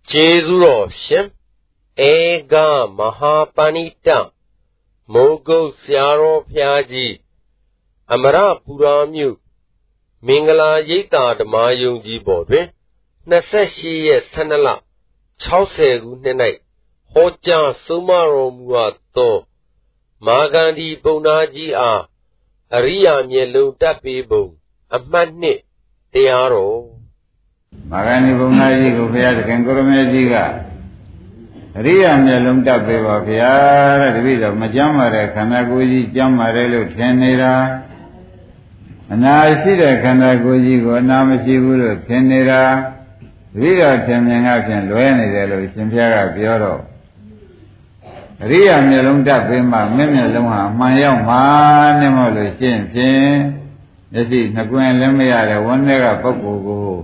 Jezuro Shem Ega Mahapanita Mogo Siaro Piaji Amara Puramyu Mingala Yita Damayunji Bodwe Nasashi Sanala Chause Gunenai Hoja Sumaro Muato Magandi Bonaji A Aria Mielu Tapibo Amani Tearo Magani Bonaji Gopia Kangoromejiga Ria Mialum Tapiba Pia, the Vida Majamare, Kanaguji, Jamarelo, Tenera, and I see the Kanaguji, Namashi Guru, Tenera, Vida Temengakan, Luenidelo, Simpiaga, Pioro. Ria Mialum Tapima, Mimaluma, Mayama, Nemolo, Chin, the sea, Naguan Lemia, one nega Poco.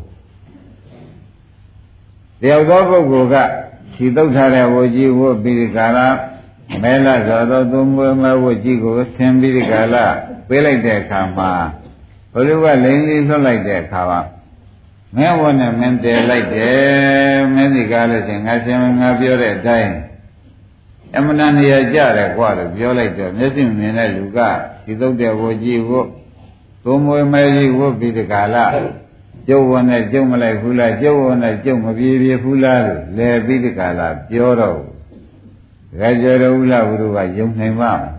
The Algobo Goga. She don't have a woji would be the gala, Mela Zado Dumba woji go, can be the gala, be like that, Kama. Oliver Lane is like that, Kava. Men want a man there like that, many galas and I am of your dying. Emanania Jara, water, Violeta, nothing in a lugar. She don't have woji wood. Dumbo Mary would be the gala. Joe won a Jomala Hula, Joe won a Jomavi Hula, Le Vidicala, Pioro. Rajara Hula Uru, young name.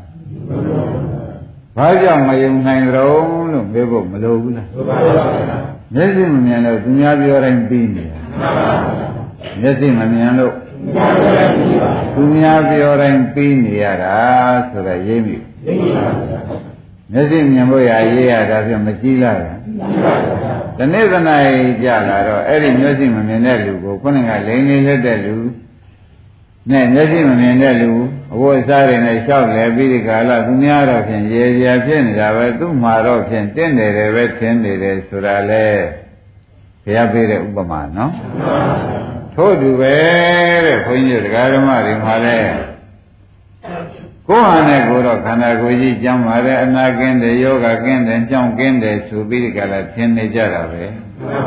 Vaja, my young name, Rome, Bebo Malona. Nesim Miano, Dunyavio and Bini. Nesim Miano. Dunyavio and Bini, so that Yemi. Nesim Yamoya, that's a Machila. The Nathan I Jala, Eddie Nosim and Nelu, putting a lane in the Delu. Nay, Nosim and Nelu, was there in a shop, Leviticala, Dunyara, and Yea, Jen, Dumaro, and Tende, Red Tende, Surale. Piabere Ubama, no? Told you where, when you got a marry, Mare. Go on a Guru, Kanaguji, Jamare, and again the yoga again, then John Gende, to be the Galatini Jarabe.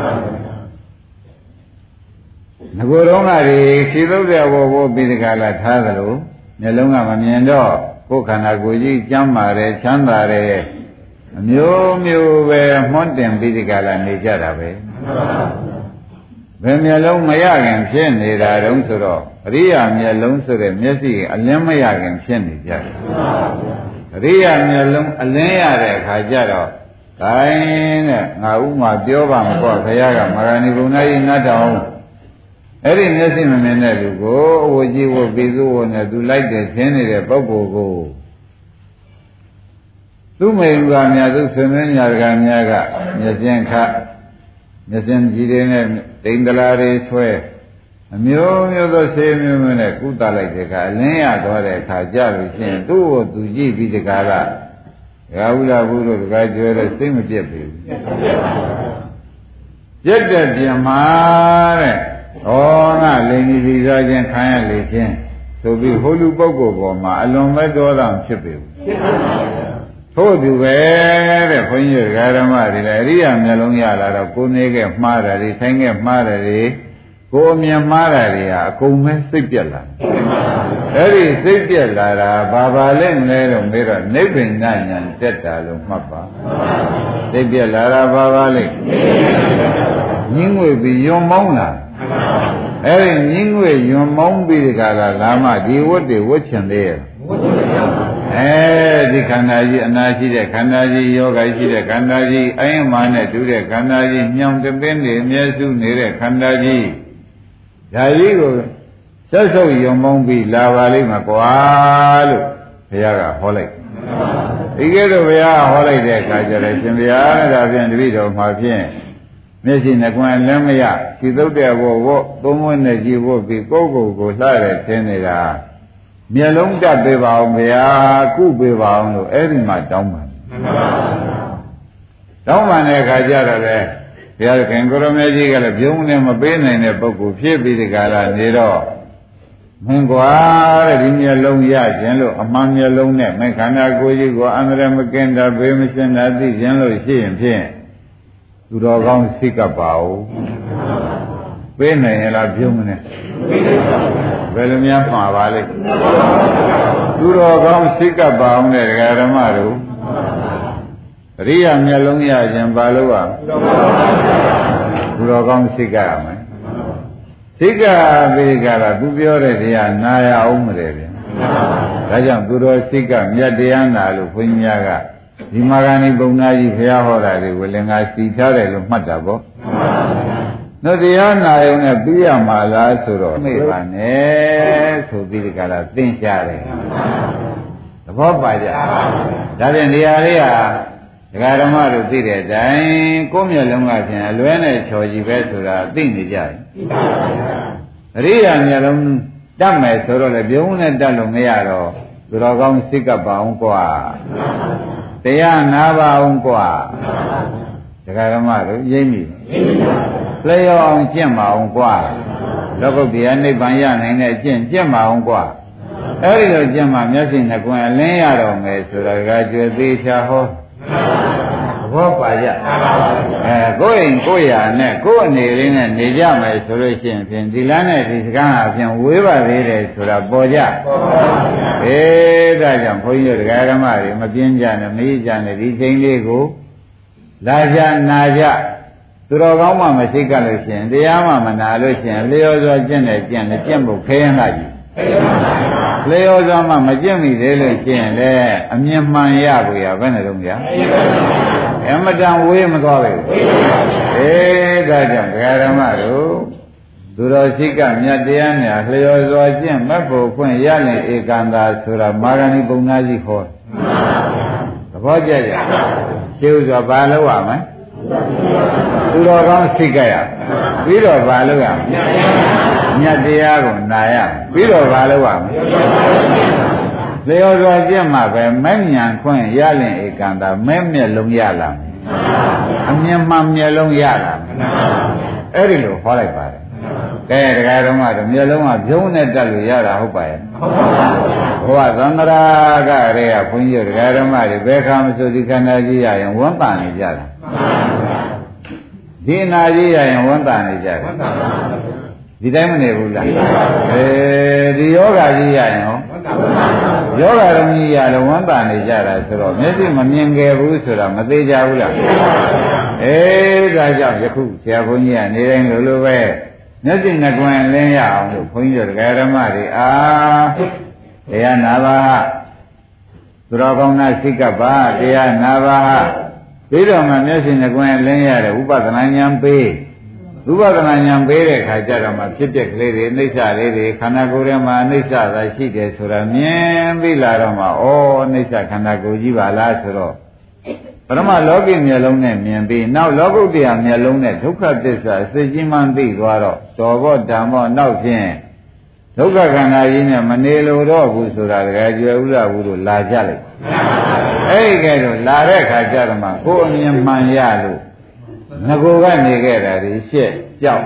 Naguromari, she looked at what will be the Galat Hadalu, Nelunga Maniendo, Kokanaguji, Jamare, Chandare, Mew, Mountain be the Galani Jarabe. When me alone Mayagan, Chen, I don't so. Ria me alone so the Messi, a Lemayagan, Chen, Ria me alone, a Lea, Hajaro. Kain, Nauma, Dioba, Kayaga, Marani Bunai, Nata. Every Messi man you go, would you will be the one that do like the Chen, the Bobo go. Tu me Gamia, do Semenia Gamiaga, Yajenka. Messenger Tingalari swear. A mule the same human, Kuta like the Kalea, or a Kajar, two to G. the Gala. Yaula Guru, graduate, same with Jeppy. Yet that Yamare, oh, not Lady Visajan kindly can. So be Hulu Bogoma, along my door on Chippy. Told you where, when you got a marry, Melonia, Kunega, Mara, Tanga Mara, Go me a Mara, Come Sipilla. Very Sipilla, Baba Len, Mira, Nebin Nan and Teta, Mapa. Sipilla, Baba Len. Ning will be your Mona. Every Ning will your Mon be the Gala Lama, the what they watch and there. The Kanaji, Anaji, the Kanaji, Yoga, the Kanaji, I am man to the Kanaji, Nyam the Bendi, Mesu, near Kanaji. Jaigo, so your mom be Lavali Makoalu, Yaga, Holly. You get away a holiday, Kajaration, the other than the video of my pen. Missing the Gwan Lemia, she looked there, walk, don't want that you will be go, Sare, Tenera. Mielong da beba mea ku beba no every my down. Down man a gajara. They are Kangoromagical of young name of Ben in a book of Shibi Gala Nero. Mungua, Rimia Ya, General, among your long name, Makana Goji go under Makenda, Bemission, at the general she and Jen. To the wrong sick about. Ben I love human. ဘယ်လိုများမှာပါလိမ့်သူတော်ကောင်းစိတ်ကပ်ပါအောင်တဲ့ဒကာဓမ္မတို့အရိယာမျက်လုံးရခြင်းဘာလို့อ่ะသူတော်ကောင်းစိတ်ကပ်ရမယ်စိတ်ကပ်ပြီးကြတာသူပြောတဲ့တရားနာရအောင်မလဲဗျာဒါကြောင့်သူတော်စိတ်ကမြတ်တရားနာလို့ဘုန်းကြီးများကဒီမာဂဏီပုံနာကြီးဘုရားဟောတာတွေဝေလင်္ကာစီထားတယ်လို့မှတ်တာပေါ့တို့တရားနာရုံနဲ့ပြီးရမှာလားဆိုတော့မေ့ပါနဲ့ဆိုပြီးဒီကလာသင်ရှားတယ်သဘောပါကြဒါဖြင့်နေရာလေးဟာဒကာဓမ္မတို့သိတဲ့အတိုင်းကိုယ့်မျက်လုံးကဖြင့်အလွဲနဲ့ချော်ကြည့်ပဲဆိုတာသိနေကြတယ်အရိယာမျက်လုံးတတ်မယ်ဆိုတော့လေပြုံးနဲ့တတ်လို့မရတော့သူတော်ကောင်းစိတ်ကပ်ပါအောင်ကွာတရားနာပါအောင်ကွာဒကာဓမ္မတို့ရိပ်မိလျော်အောင်ကျင့်ပါအောင်ကွာလောကုတ္တရာနိဗ္ဗာန်ရနိုင်တဲ့အကျင့်ပါအောင်ကွာအဲဒီလိုကျင့်မှမျက်စိနှကွန်းအလင်းရတော့မယ်ဆိုတာကကြွယ်သေးချာဟောဘောပါကြကိုယ့်အိမ်ကိုယ့်ရာနဲ့ကိုယ့်အနေလေးနဲ့နေကြမယ်ဆိုလို့ရှိရင်ဖြင့်ဒီလမ်းနဲ့ဒီစကားအပြင်ဝေးပါသေးတယ်ဆိုတာပေါ်ကြဒါကြောင့်ဘုန်းကြီးတို့ဒကာဓမ္မတွေမပြင်းကြနဲ့မကြီးကြနဲ့ဒီချိန်လေးကိုလာကြနာကြသူတော်ကောင်းမှမရှိကြလို့ရှိရင်တရားမှမနာလို့ရှိရင်လျော်စွာကျင့်တယ်ကျင့်တယ်ကျင့်ဖို့ခဲရင်လာကြီးလျော်စွာမှမကျင့်မိသေးလို့ရှိရင်လည်းအမြင်မှန်ရကိုရဘယ်နဲ့တော့ကြာအမတန်ဝေးမသွားပဲဒါကြောင့်ဒကာဓမ္မတို့သူတော်ရှိကမြတ်တရားနဲ့လျော်စွာကျင့်မက်ဖို့ဖွင့်ရရင်ဧကန္တာဆိုတာမာဂဏီပုံနာကြီးခေါ်သဘောကျကြရှင်းဥစွာဘာလို့ရမလဲသူတော်ကောင်းစိတ်ကရပြီးတော့ဘာလို့ရမလဲမြတ်တရားကိုနာရပြီးတော့ဘာလို့ရမလဲလျော်စွာကျင့်မှပဲမဲ့ဉာဏ်ခွင့်ရရင်ဧကန္တာမဲ့မျက်လုံးရလာမယ်အမြင်မှမျက်လုံးရလာမယ်အဲ့ဒီလိုဟောလိုက်ပါတယ်ကဲတရားတော်မှာမျက်လုံးကပြုံးနဲ့တက်လို့ရတာဟုတ်ပါရဲ့ဘုရားသန္တရာကရေကဘုန်းကြီးတရားတော်မှာဘယ်ခါမှဆိုဒီခန္ဓာကြီးရရင်ဝမ်းပါနေကြတာဒီနာကြီးရရင်ဝမ်းပါနေကြတယ်ဒီတိုင်းမနေဘူးလားဒီယောဂကြီးရရင်ဟောယောဂရုံကြီးရလည်းဝမ်းပါနေကြတာဆိုတော့မျက်စိမမြင်ခဲ့ဘူးဆိုတာမသေးကြဘူးလားဒါကြောင့်ယခုဆရာဘုန်းကြီးကနေတိုင်းလိုပဲမျက်စိနှကွင်းလင်းရအောင်လို့ဘုန်းကြီးတို့ဓမ္မတွေတရားနာပါသူတော်ကောင်းနာစိတ်ကပါတရားနာပါပြီးတော့မှမျက်စိနှကွင်းလင်းရတဲ့ဥပဒနာဉာဏ်ပေးဥပဒနာဉာဏ်ပေးတဲ့ခါကျတော့မှဖြစ်တဲ့ကလေးတွေအိဋ္ဌလေးတွေခန္ဓာကိုယ်ထဲမှာအိဋ္ဌသာရှိတယ်ဆိုတာမြင်ပြီးလာတော့မှဩအိဋ္ဌခန္ဓာကိုယ်ကြီးပါလားဆိုတော့ပရမလောကီမျက်လုံးနဲ့မြင်ပြီးနောက်လောကုတ္တရာမျက်လုံးနဲ့ဒုက္ခသစ္စာစိတ်ကြီးမှန်းသိသွားတော့တော်ဘောဓမ္မောနောက်ဖြင့်ဒုက္ခခန္ဓာကြီးနဲ့မနေလို့တော့ဘူးဆိုတာတကယ်ကျွယ်ဥရဘူးလို့လာကြလိုက်အဲ့ဒီကဲတော့လာတဲ့ခါကျတော့မှကိုယ်အမြင်မှန်ရလို့ငကိုကနေခဲ့တာဒီရှက်ကြောက်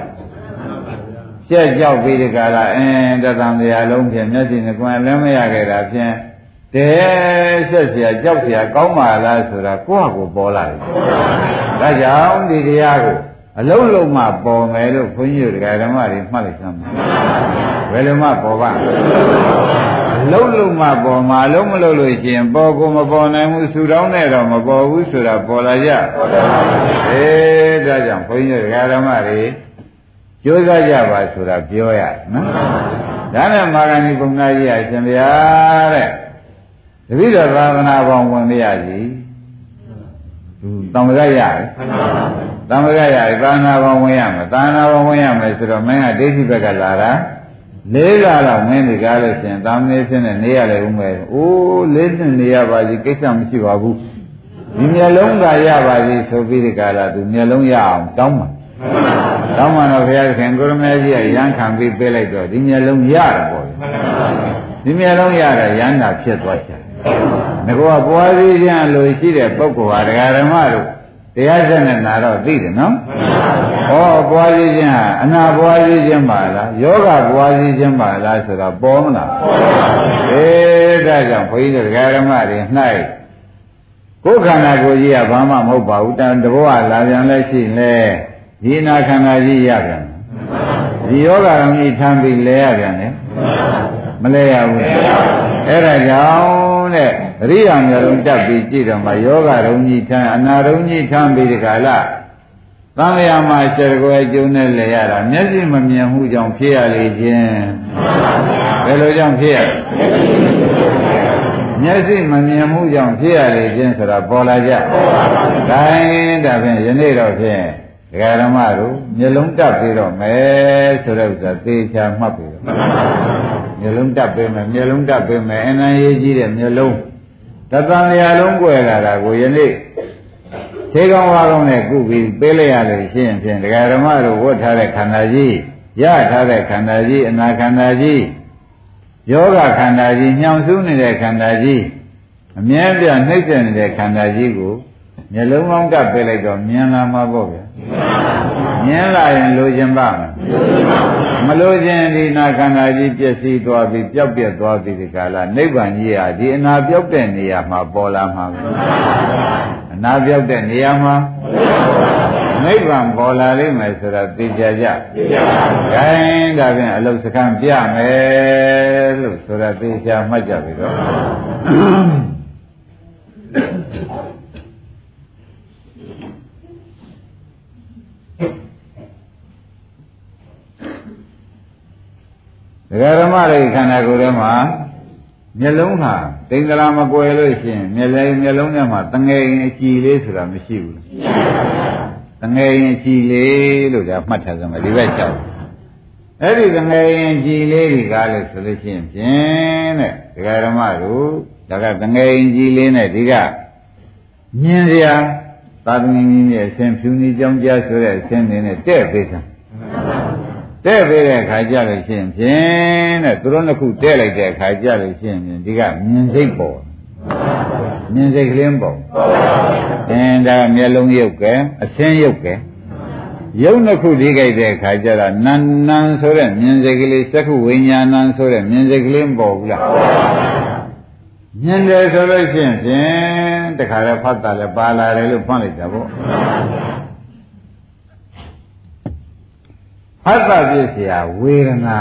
ပြီးဒီကလာတသံတရားလုံးဖြင့်မျက်စိနှကွန်းလည်းမရခဲ့တာဖြင့်ဆက်เสียကြောက်เสียကောင်းပါလားဆိုတာကိုယ့်ဟာကိုယ်ပေါ်လာတယ်ဒါကြောင့်ဒီတရားကိုအလုံးလုံးမှပေါ်မယ်လို့ဘုန်းကြီးတို့ဓမ္မတွေမှတ်လိုက်သမ်းပါဘယ်လိုမှပေါ်ပါအလုံးလုံးမှပေါ်မှာလုံးမလို့လို့ရှိရင်ပေါ်ကိုမပေါ်နိုင်ဘူးဆူတောင်းနဲ့တော့မပေါ်ဘူးဆိုတာပေါ်လာကြဒါကြောင့်ဘုန်းကြီးတို့ဓမ္မတွေကြိုးစားကြပါဆိုတာပြောရနော်ဒါနဲ့မာဂဏီပုံနာကြီးအရှင်ဗျာတဲ့တပည့်တော်သာသနာပေါင်းဝင်ရစီတံ္ဍရရတယ်တံ္ဍရရတယ်သာသနာပေါင်းဝင်ရမယ်သာသနာပေါင်းဝင်ရမယ်ဆိုတော့မင်းကဒိဋ္ဌိဘက်ကလာတာ၄လလောက်မင်းဒီကားလို့ရှင်သာမဏေဖြစ်နေနေရလေဦးမယ်အိုး၄နှစ်နေရပါစီကိစ္စမရှိပါဘူးဒီမျက်လုံးကရပါစီဆိုပြီးဒီကားလာသူမျက်လုံးရအောင်တောင်းပါတောင်းမှတော့ဘုရားသခင်ကိုရမေကြီးကရန်ခံပြီးပေးလိုက်တော့ဒီမျက်လုံးရတယ်ပေါ့ဒီမျက်လုံးရတဲ့ရန်တာဖြစ်သွားချင်ငါကပွားစည်းခြင်းလို့ရှိတဲ့ပုဂ္ဂိုလ်ဟာဓမ္မတို့တရားစက်နဲ့နာတော့သိတယ်နော်ဩပွားစည်းခြင်းဟာအနာပွားစည်းခြင်းပါလားယောဂပွားစည်းခြင်းပါလားဆိုတော့ပေါ်မလားဒါကြောင့်ဘုန်းကြီးတို့ဓမ္မတွေ၌ကိုယ်ခန္ဓာကိုယ်ကြီးကဘာမှမဟုတ်ပါဘူးတဘောကလာပြန်လဲရှိလဲဒီနာခန္ဓာကြီးရပြန်ရဒီယောဂရုံကြီးထမ်းပြီးလဲရပြန်တယ်မလဲရဘူးအဲ့ဒါကြောင့်တဲ့အရိယာမျိုးလုံးတက်ပြီးကြည့်တော့မှယောဂရုံကြီးထမ်းအနာရုံကြီးထမ်းပြီးဒီကလာသံဃာမှာစေတကွယ်ကျုံနဲ့လဲရတာမျက်စိမမြင်မှုကြောင့်ဖြစ်ရလေခြင်းဘယ်လိုကြောင့်ဖြစ်ရမျက်စိမမြင်မှုကြောင့်ဖြစ်ရလေခြင်းဆိုတာပေါ်လာကြဒါဖြင့်ယနေ့တော့ဖြင့်ဒကာဓမ္မတို့မျက်လုံးတက်ပြီးတော့မယ်ဆိုတဲ့ဥစ္စာသေချာမှတ်ပြီးတော့မျက်လုံးတက်ပြီးမယ်မျက်လုံးတက်ပြီးမယ်အနန္တရေးကြီးတဲ့မျက်လုံးတသံလျာလုံးကွယ်လာတာကိုယနေ့သေကောင်းဝါကောင်းနဲ့ကုပြီးပေးလိုက်ရလို့ရှိရင်ဖြင့်ဒကာဓမ္မတို့ဝတ်ထားတဲ့ခန္ဓာကြီးရထားတဲ့ခန္ဓာကြီးအနာခန္ဓာကြီးယောဂခန္ဓာကြီးညှောင်ဆူးနေတဲ့ခန္ဓာကြီးအမြဲတမ်းနှိမ့်ဆက်နေတဲ့ခန္ဓာကြီးကိုမျက်လုံးကောင်းတက်ပေးလိုက်တော့မြင်လာမှာပေါ့ဗျာမြင်လာရင်လိုချင်ပါမလိုချင်ဒီနာခန္ဓာကြီးပြည့်စည်သွားပြီးပျောက်ပြက်သွားပြီးဒီကလာနိဗ္ဗာန်ကြီးဟာဒီအနာပျောက်တဲ့နေရာမှာပေါ်လာမှာပဲအနာပျောက်တဲ့နေရာမှာနိဗ္ဗာန်ပေါ်လာလိမ့်မယ်ဆိုတာသိကြကြသိကြပါဘူး။ဒါရင်ဒါဖြင့်အလုစကံပြမယ်လို့ဆိုတာသိချာမှတ်ကြပြီတော့ဒကာဓမ္မတွေခန္ဓာကိုယ်ထဲမှာမျက်လုံးဟာတိင်္ဂလာမကွယ်လို့ရှိရင်မျက်လုံးထဲမှာတငယ်ရင်အကြည်လေးဆိုတာမရှိဘူးလားတငယ်ရင်ကြည်လေးလို့ဒါမှတ်ထားကြမှာဒီဘက်ကြောက်အဲ့ဒီတငယ်ရင်ကြည်လေးတွေကလည်းဆိုလို့ရှိရင်ဖြင့်တဲ့ဒကာဓမ္မတို့ဒါကတငယ်ရင်ကြည်လေးနဲ့ဒီကမြင်စရာသာသမီကြီးရဲ့အရှင်ဖြူနေကြောင်းကြားဆိုတဲ့အရှင်နေနဲ့တဲ့ပေးတာတဲ့ပေးတဲ့အခါကျလို့ရှိရင်ဖြင့်တဲ့သူတို့နှစ်ခုတဲ့လိုက်တဲ့အခါကျလို့ရှိရင်ဒီကမြင်စိတ်ပေါ်မြင်စိတ်ကလေးပေါ့သင်ဒါမျက်လုံးရုပ်ကဲအဆင်းရုပ်ကဲရုပ်နှစ်ခုဒီကြိုက်တဲ့အခါကျတော့နန်းဆိုတဲ့မြင်စိတ်ကလေးသက္ခုဝိညာဏံဆိုတဲ့မြင်စိတ်ကလေးမပေါ်ဘူးလားမြင်တယ်ဆိုလို့ရှိရင်ဖြင့်တခါလဲဖတ်တာလဲပါလာတယ်လို့ဖွင့်လိုက်တာပေါ့ဖတ်တာဖြစ်เสียဝေဒနာ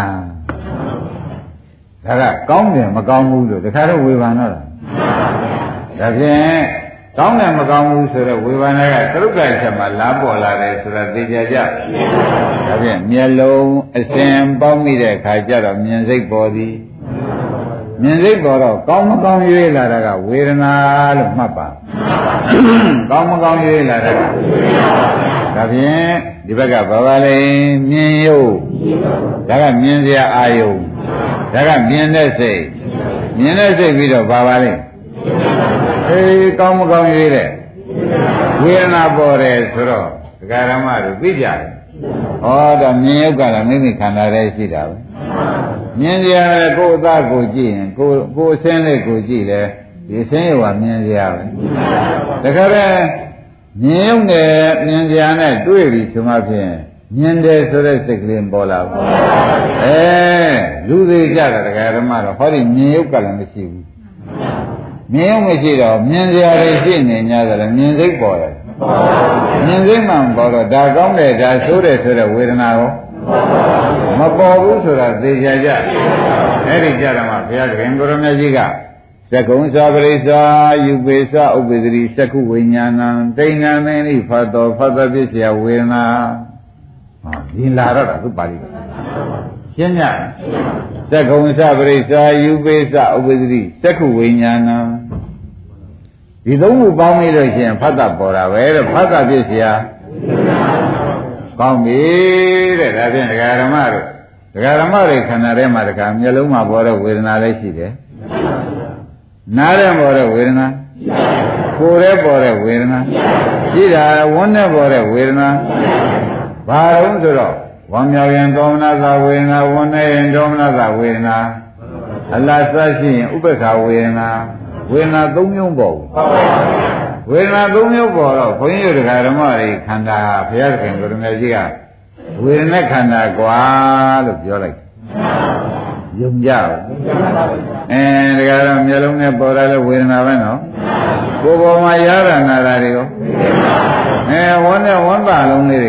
ဒါကကောင်းတယ်မကောင်းဘူးလို့တခါတော့ဝေဘာတော့လားဒါဖြင့်ကောင်းတယ်မကောင်းဘူးဆိုတော့ဝေဘာနာကသရုပ်ကချက်မှာလာပေါ်လာတယ်ဆိုတာသိကြကြဒါဖြင့်မျက်လုံးအစဉ်ပေါင်းမိတဲ့အခါကျတော့မြင်စိတ်ပေါ်သည်မြင်စိတ်ပေါ်တော့ကောင်းမကောင်းရွေးလာတာကဝေဒနာလို့မှတ်ပါကောင်းမကောင်းရွေးလာတာကဒါဖြင့်ဒီဘက်ကဘာပါလဲမြင်ရုပ်ဒါကမြင်စရာအာယုံဒါကမြင်တဲ့စိတ်မြင်တဲ့စိတ်ပြီးတော့ဘာပါလဲအေးကောင်းမကောင်းရွေးတဲ့ဝေဒနာပေါ်တယ်ဆိုတော့ဒကာရမတို့သိကြတယ်ဩဒါမြင်ရုပ်ကလည်းမိမိခန္ဓာထဲရှိတာပဲမြင်စရာလည်းကိုယ်အသားကိုကြည့်ရင်ကိုယ်အဆင်းလေးကိုကြည့်လဲဒီအဆင်းရောမြင်စရာပဲတခါတည်းမြင်ရုပ်နဲ့မြင်စရာနဲ့တွေ့ပြီဆိုမှဖြင့်မြင်တယ်ဆိုတဲ့စိတ်ကလေးပေါ်လာဘူးလူသေးကြတာတရားဓမ္မတော့ဟောဒီမြင်ရုပ်ကလည်းမရှိဘူးမြင်ရုပ်မရှိတော့မြင်စရာတွေရှိနေ냐ဆိုတော့မြင်စိတ်ပေါ်တယ်မြင်စိတ်မှမပေါ်တော့ဒါကောင်းတယ်ဒါဆိုးတယ်ဆိုတဲ့ဝေဒနာရောမပေါ်ဘူးဆိုတာသိကြကြအဲ့ဒီကြတော့မှဘုရားခင်ကိုရမကြီးကသက္ကုံသာပရိစ္ဆာယူပေသဥပ္ပဒတိသက္ခုဝိညာဏံတိဏ္ဍမင်းဤဖတ်တော်ဖတ်သဖြစ်เสียဝေဒနာဒီလာတော့တာသူပါဠိရှင်းညသက္ကုံသာပရိစ္ဆာယူပေသဥပ္ပဒတိသက္ခုဝိညာဏံဒီသုံးခုပေါင်းပြီးလို့ရှိရင်ဖတ်တာပေါ်တာပဲတဲ့ဖတ်တာဖြစ်เสียကောင်းပြီတဲ့ဒါဖြင့်ဒကာဓမ္မတို့ဒကာဓမ္မတွေခန္ဓာထဲမှာဒကာမျက်လုံးမှာပေါ်တဲ့ဝေဒနာလည်းရှိတယ်နားထဲပေါ်တဲ့ဝေဒနာကိုယ်ထဲပေါ်တဲ့ဝေဒနာရှိတာဝန်းထဲပေါ်တဲ့ဝေဒနာဘာလို့ဆိုတော့ဝမ်းမြောက်ရင်ဒေါမနသဝေဒနာဝန်းထဲရင်ဒေါမနသဝေဒနာအလားစရှိရင်ဥပ္ပခာဝေဒနာဝေဒနာ၃မျိုးပေါ်ဘူးဝေဒနာ၃မျိုးပေါ်တော့ဘုန်းကြီးတို့ဓမ္မတွေခန္ဓာဘုရားခင်ကိုရမကြီးကဝေဒနာခန္ဓာကွာလို့ပြောလိုက်ယုံကြပါဒါကြတော့မျက်လုံးနဲ့ပေါ်လာတဲ့ဝေဒနာပဲနော်ကိုယ်ပေါ်မှာရတာနာတာတွေရောဝန်းနဲ့ဝန်းပါလုံးလေးတွေရော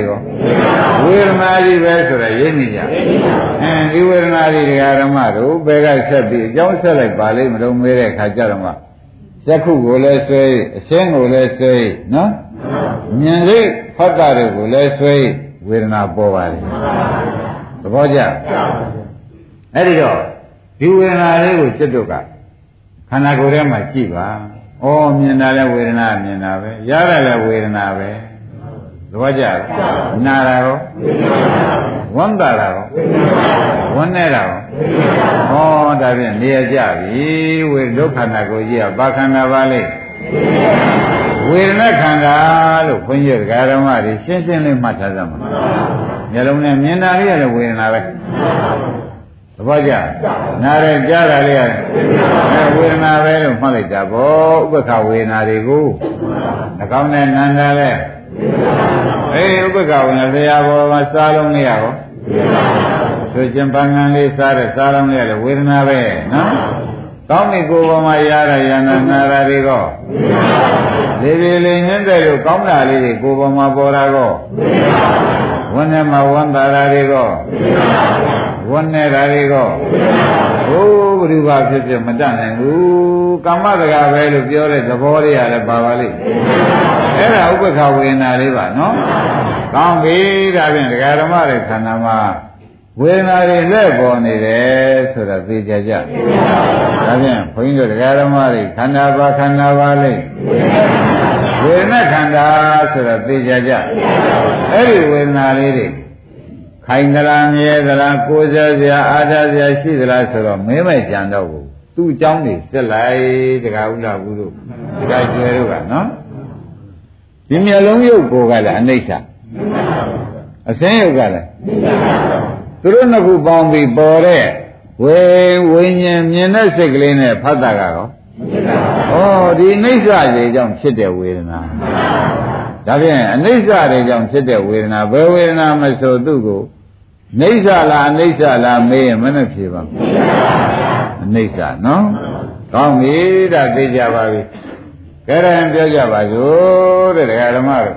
ဝေဒနာကြီးပဲဆိုတာရင်းနေကြဒီဝေဒနာကြီးတရားဓမ္မတို့ဘယ်ကဆက်ပြီးအကြောင်းဆက်လိုက်ပါလိမ့်မလို့မေးတဲ့အခါကျတော့မှသက္ခုကိုလည်းဆွဲအရှင်းကိုလည်းဆွဲနော်ဉာဏ်စိတ်ဖတ်တာတွေကိုလည်းဆွဲဝေဒနာပေါ်ပါလေသဘောကျအဲ့ဒီတော့ဒီဝေဒနာလေးကိုจิตတို့ကခန္ဓာကိုယ်ထဲမှာကြည့်ပါဩမြင်တာလည်းဝေဒနာမြင်တာပဲရတာလည်းဝေဒနာပဲသဘောကျနာတာရောဝမ်းသာတာရောဝမ်းနေတာရောဩဒါဖြင့်နေရကြပြီဝေဒုက္ခန္ဓာကိုယ်ကြီးကဘာခန္ဓာပါလဲဝေဒနာခန္ဓာလို့ဘုန်းကြီးဓမ္မတွေရှင်းရှင်းလေးမှတ်ထားကြမှာမျက်လုံးနဲ့မြင်တာလေးလည်းဝေဒနာပဲသဘောကျနားရကြားတာလေးကဝေဒနာပဲလို့မှတ်လိုက်တာဗောဥပ္ပခဝေဒနာတွေကိုနှကောင်းနဲ့နန္တာလဲဥပ္ပခဝေဒနာတရားဘောမှာစားလုံးလေးရောဆိုခြင်းပန်းငံလေးစားတဲ့စားလုံးလေးလည်းဝေဒနာပဲနော်ကောင်းပြီကိုယ်ပေါ်မှာရတာရနာနာတာတွေကလေလေလေးညင်းတဲ့လို့ကောင်းတာလေးတွေကိုယ်ပေါ်မှာပေါ်တာကောဝန်းထဲမှာဝမ်းသာတာတွေကဝန်းနေတာတွေကဘုရားဖြစ်ဖြစ်မတတ်နိုင်ဘူးကာမတကာပဲလို့ပြောတဲ့သဘောလေးရတယ်ပါပါလိမ့်အဲ့ဒါဥပ္ပခဝေဒနာလေးပါနော်ကောင်းပြီဒါဖြင့်ဒကာဓမ္မတွေခန္ဓာမှာဝေဒနာတွေလက်ပေါ်နေတယ်ဆိုတာသိကြကြဒါဖြင့်ဘုန်းကြီးတို့ဒကာဓမ္မတွေခန္ဓာပါလိမ့်ဝေဒနာခန္ဓာဆိုတာသိကြကြအဲ့ဒီဝေဒနာလေးတွေခိုင်သလားမြဲသလားကိုယ်စားစရာအားထားစရာရှိသလားဆိုတော့မင်းမဲ့ကြံတော့ဘူးသူ့အကြောင်းတွေစစ်လိုက်တခါဥလာဘူးတို့တခါကျွဲတို့ကနော်ဒီမျက်လုံးရုပ်ကိုကလည်းအနိစ္စအစင်းရုပ်ကလည်းသူတို့နှစ်ခုပေါင်းပြီးပေါ်တဲ့ဝိညာဉ်မြင်တဲ့စိတ်ကလေးနဲ့ဖတ်တာကတော့ဒီအနိစ္စတွေကြောင့်ဖြစ်တဲ့ဝေဒနာဒါဖြင့်အနိစ္စတွေကြောင့်ဖြစ်တဲ့ဝေဒနာဘယ်ဝေဒနာမဆိုသူ့ကိုနိစ္စလားအနိစ္စလားမေးရင်မနဲ့ဖြေပါဘူးအနိစ္စနော်ကောင်းပြီဒါသိကြပါပြီကဲရင်ပြောကြပါစို့တဲ့ဒကာဓမ္မတို့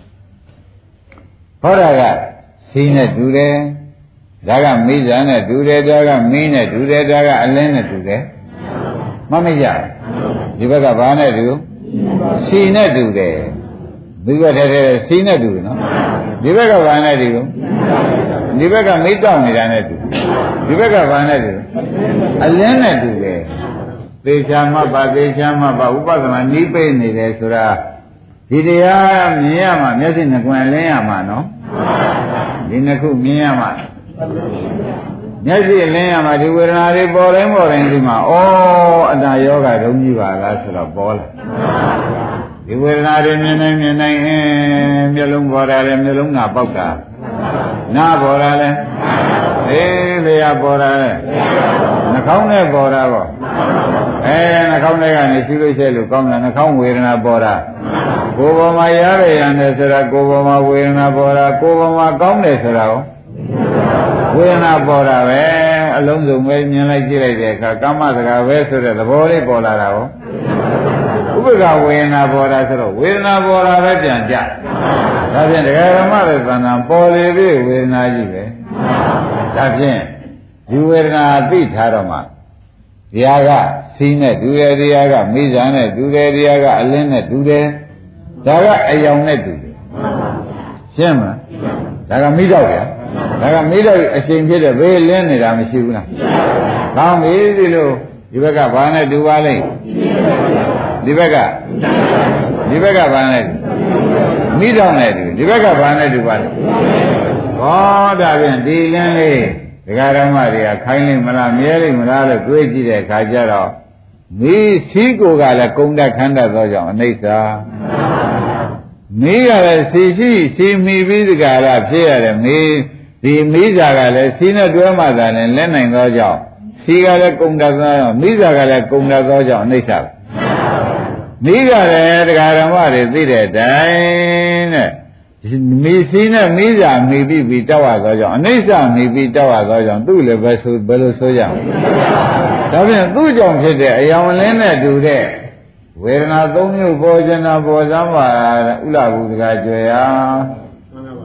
ဟောတာကစီနဲ့တူတယ်ဒါကမိဇာနဲ့တူတယ်ဒါကမင်းနဲ့တူတယ်ဒါကအလင်းနဲ့တူတယ်မမေ့ကြဒီဘက်ကဘာနဲ့တူစီနဲ့တူတယ်ဒီဘက်ထဲစီနဲ့တူတယ်နော်ဒီဘက်ကဘာနဲ့တူဒီဘက်ကမိတောက်နေတာနဲ့တူဒီဘက်ကဘာနဲ့တူအလင်းနဲ့တူတယ်သေချာမှတ်ပါသေချာမှတ်ပါဥပဒနာနီးပိနေတယ်ဆိုတာဒီတရားမြင်ရမှာမျက်စိနှကွယ်လင်းရမှာနော်ဒီနှစ်ခုမြင်ရမှာမျက်စိလင်းရမှာဒီဝေဒနာတွေပေါ်တိုင်းဒီမှာအတ္တယောဂဒုံကြီးပါလားဆိုတော့ပေါ်လာဒီဝေဒနာတွေမြင်နိုင်မျက်လုံးပေါ်တာလည်းမျက်လုံးနာပေါက်တာနားပေါ်တာလည်းလျှာပေါ်တာလည်းနှာခေါင်းနဲ့ပေါ်တာပေါ့နှာခေါင်းထဲကနေရှုလို့ရှိလို့ကောင်းတယ်နှာခေါင်းဝေဒနာပေါ်တာကိုယ်ပေါ်မှာရရတယ်ဆိုတာကိုယ်ပေါ်မှာဝေဒနာပေါ်တာကိုယ်ပေါ်မှာကောင်းတယ်ဆိုတာရောဝေဒနာပေါ်တာပဲအလုံးစုံပဲမြင်လိုက်ကြည့်လိုက်တဲ့အခါကာမစကားပဲဆိုတဲ့သဘောလေးပေါ်လာတာရောဥပ္ပကဝေဒနာပေါ်တာဆိုတော့ဝေဒနာပေါ်တာပဲပြန်ကြဒါဖြင့်တရားဓမ္မရဲ့သဏ္ဍာန်ပေါ်လေပြီဝေဒနာကြီးပဲဒါဖြင့်ဒီဝေဒနာသိထားတော့မှတရားကစီးနဲ့တူတယ်တရားကမိဇာနဲ့တူတယ်တရားကအလင်းနဲ့တူတယ်ဒါကအယောင်နဲ့တူတယ်ရှင်းမလားဒါကမိတော့ရဒါကမိတော့အချိန်ဖြစ်တဲ့ဘေးလင်းနေတာမရှိဘူးလားကောင်းပြီဒီလိုဒီဘက်ကဘာနဲ့တူပါလိမ့်ဒီဘက်ကဘာနဲ့မိတော့နဲ့တူဒီဘက်ကဘာနဲ့တူပါလိမ့်ဒါဖြင့်ဒီလင်းလေးဒကာဓမ္မတွေကခိုင်းလိမ့်မလားမြဲလိမ့်မလားလို့တွေးကြည့်တဲ့အခါကျတော့မိသီးကိုကလည်းကုံတက်ခန်းတတ်သောကြောင့်အနိစ္စမိကလည်းစီရှိစီမိပြီးဒီကရဖြစ်ရတယ်ဒီမိစာကလည်းစီနဲ့တွဲမှသာလည်းလက်နိုင်သောကြောင့်စီကလည်းကုံတက်သောကြောင့်မိစာကလည်းကုံတက်သောကြောင့်အနိစ္စမိကလည်းဒကာဓမ္မတွေသိတဲ့အတိုင်းတဲ့မိစီနဲ့မိစာမိပြီးတောက်ရသောကြောင့်အနိစ္စမိပြီးတောက်ရသောကြောင့်သူ့လည်းဘယ်လိုဆိုရမလဲဒါဖြင့်သူ့ကြောင့်ဖြစ်တဲ့အယောင်လင်းနဲ့တူတဲ့ဝေဒနာ၃မျိုးပေါ်ခြင်းနာပေါ်စမ်းပါဥလာဘူးတကားကြွယ်ရ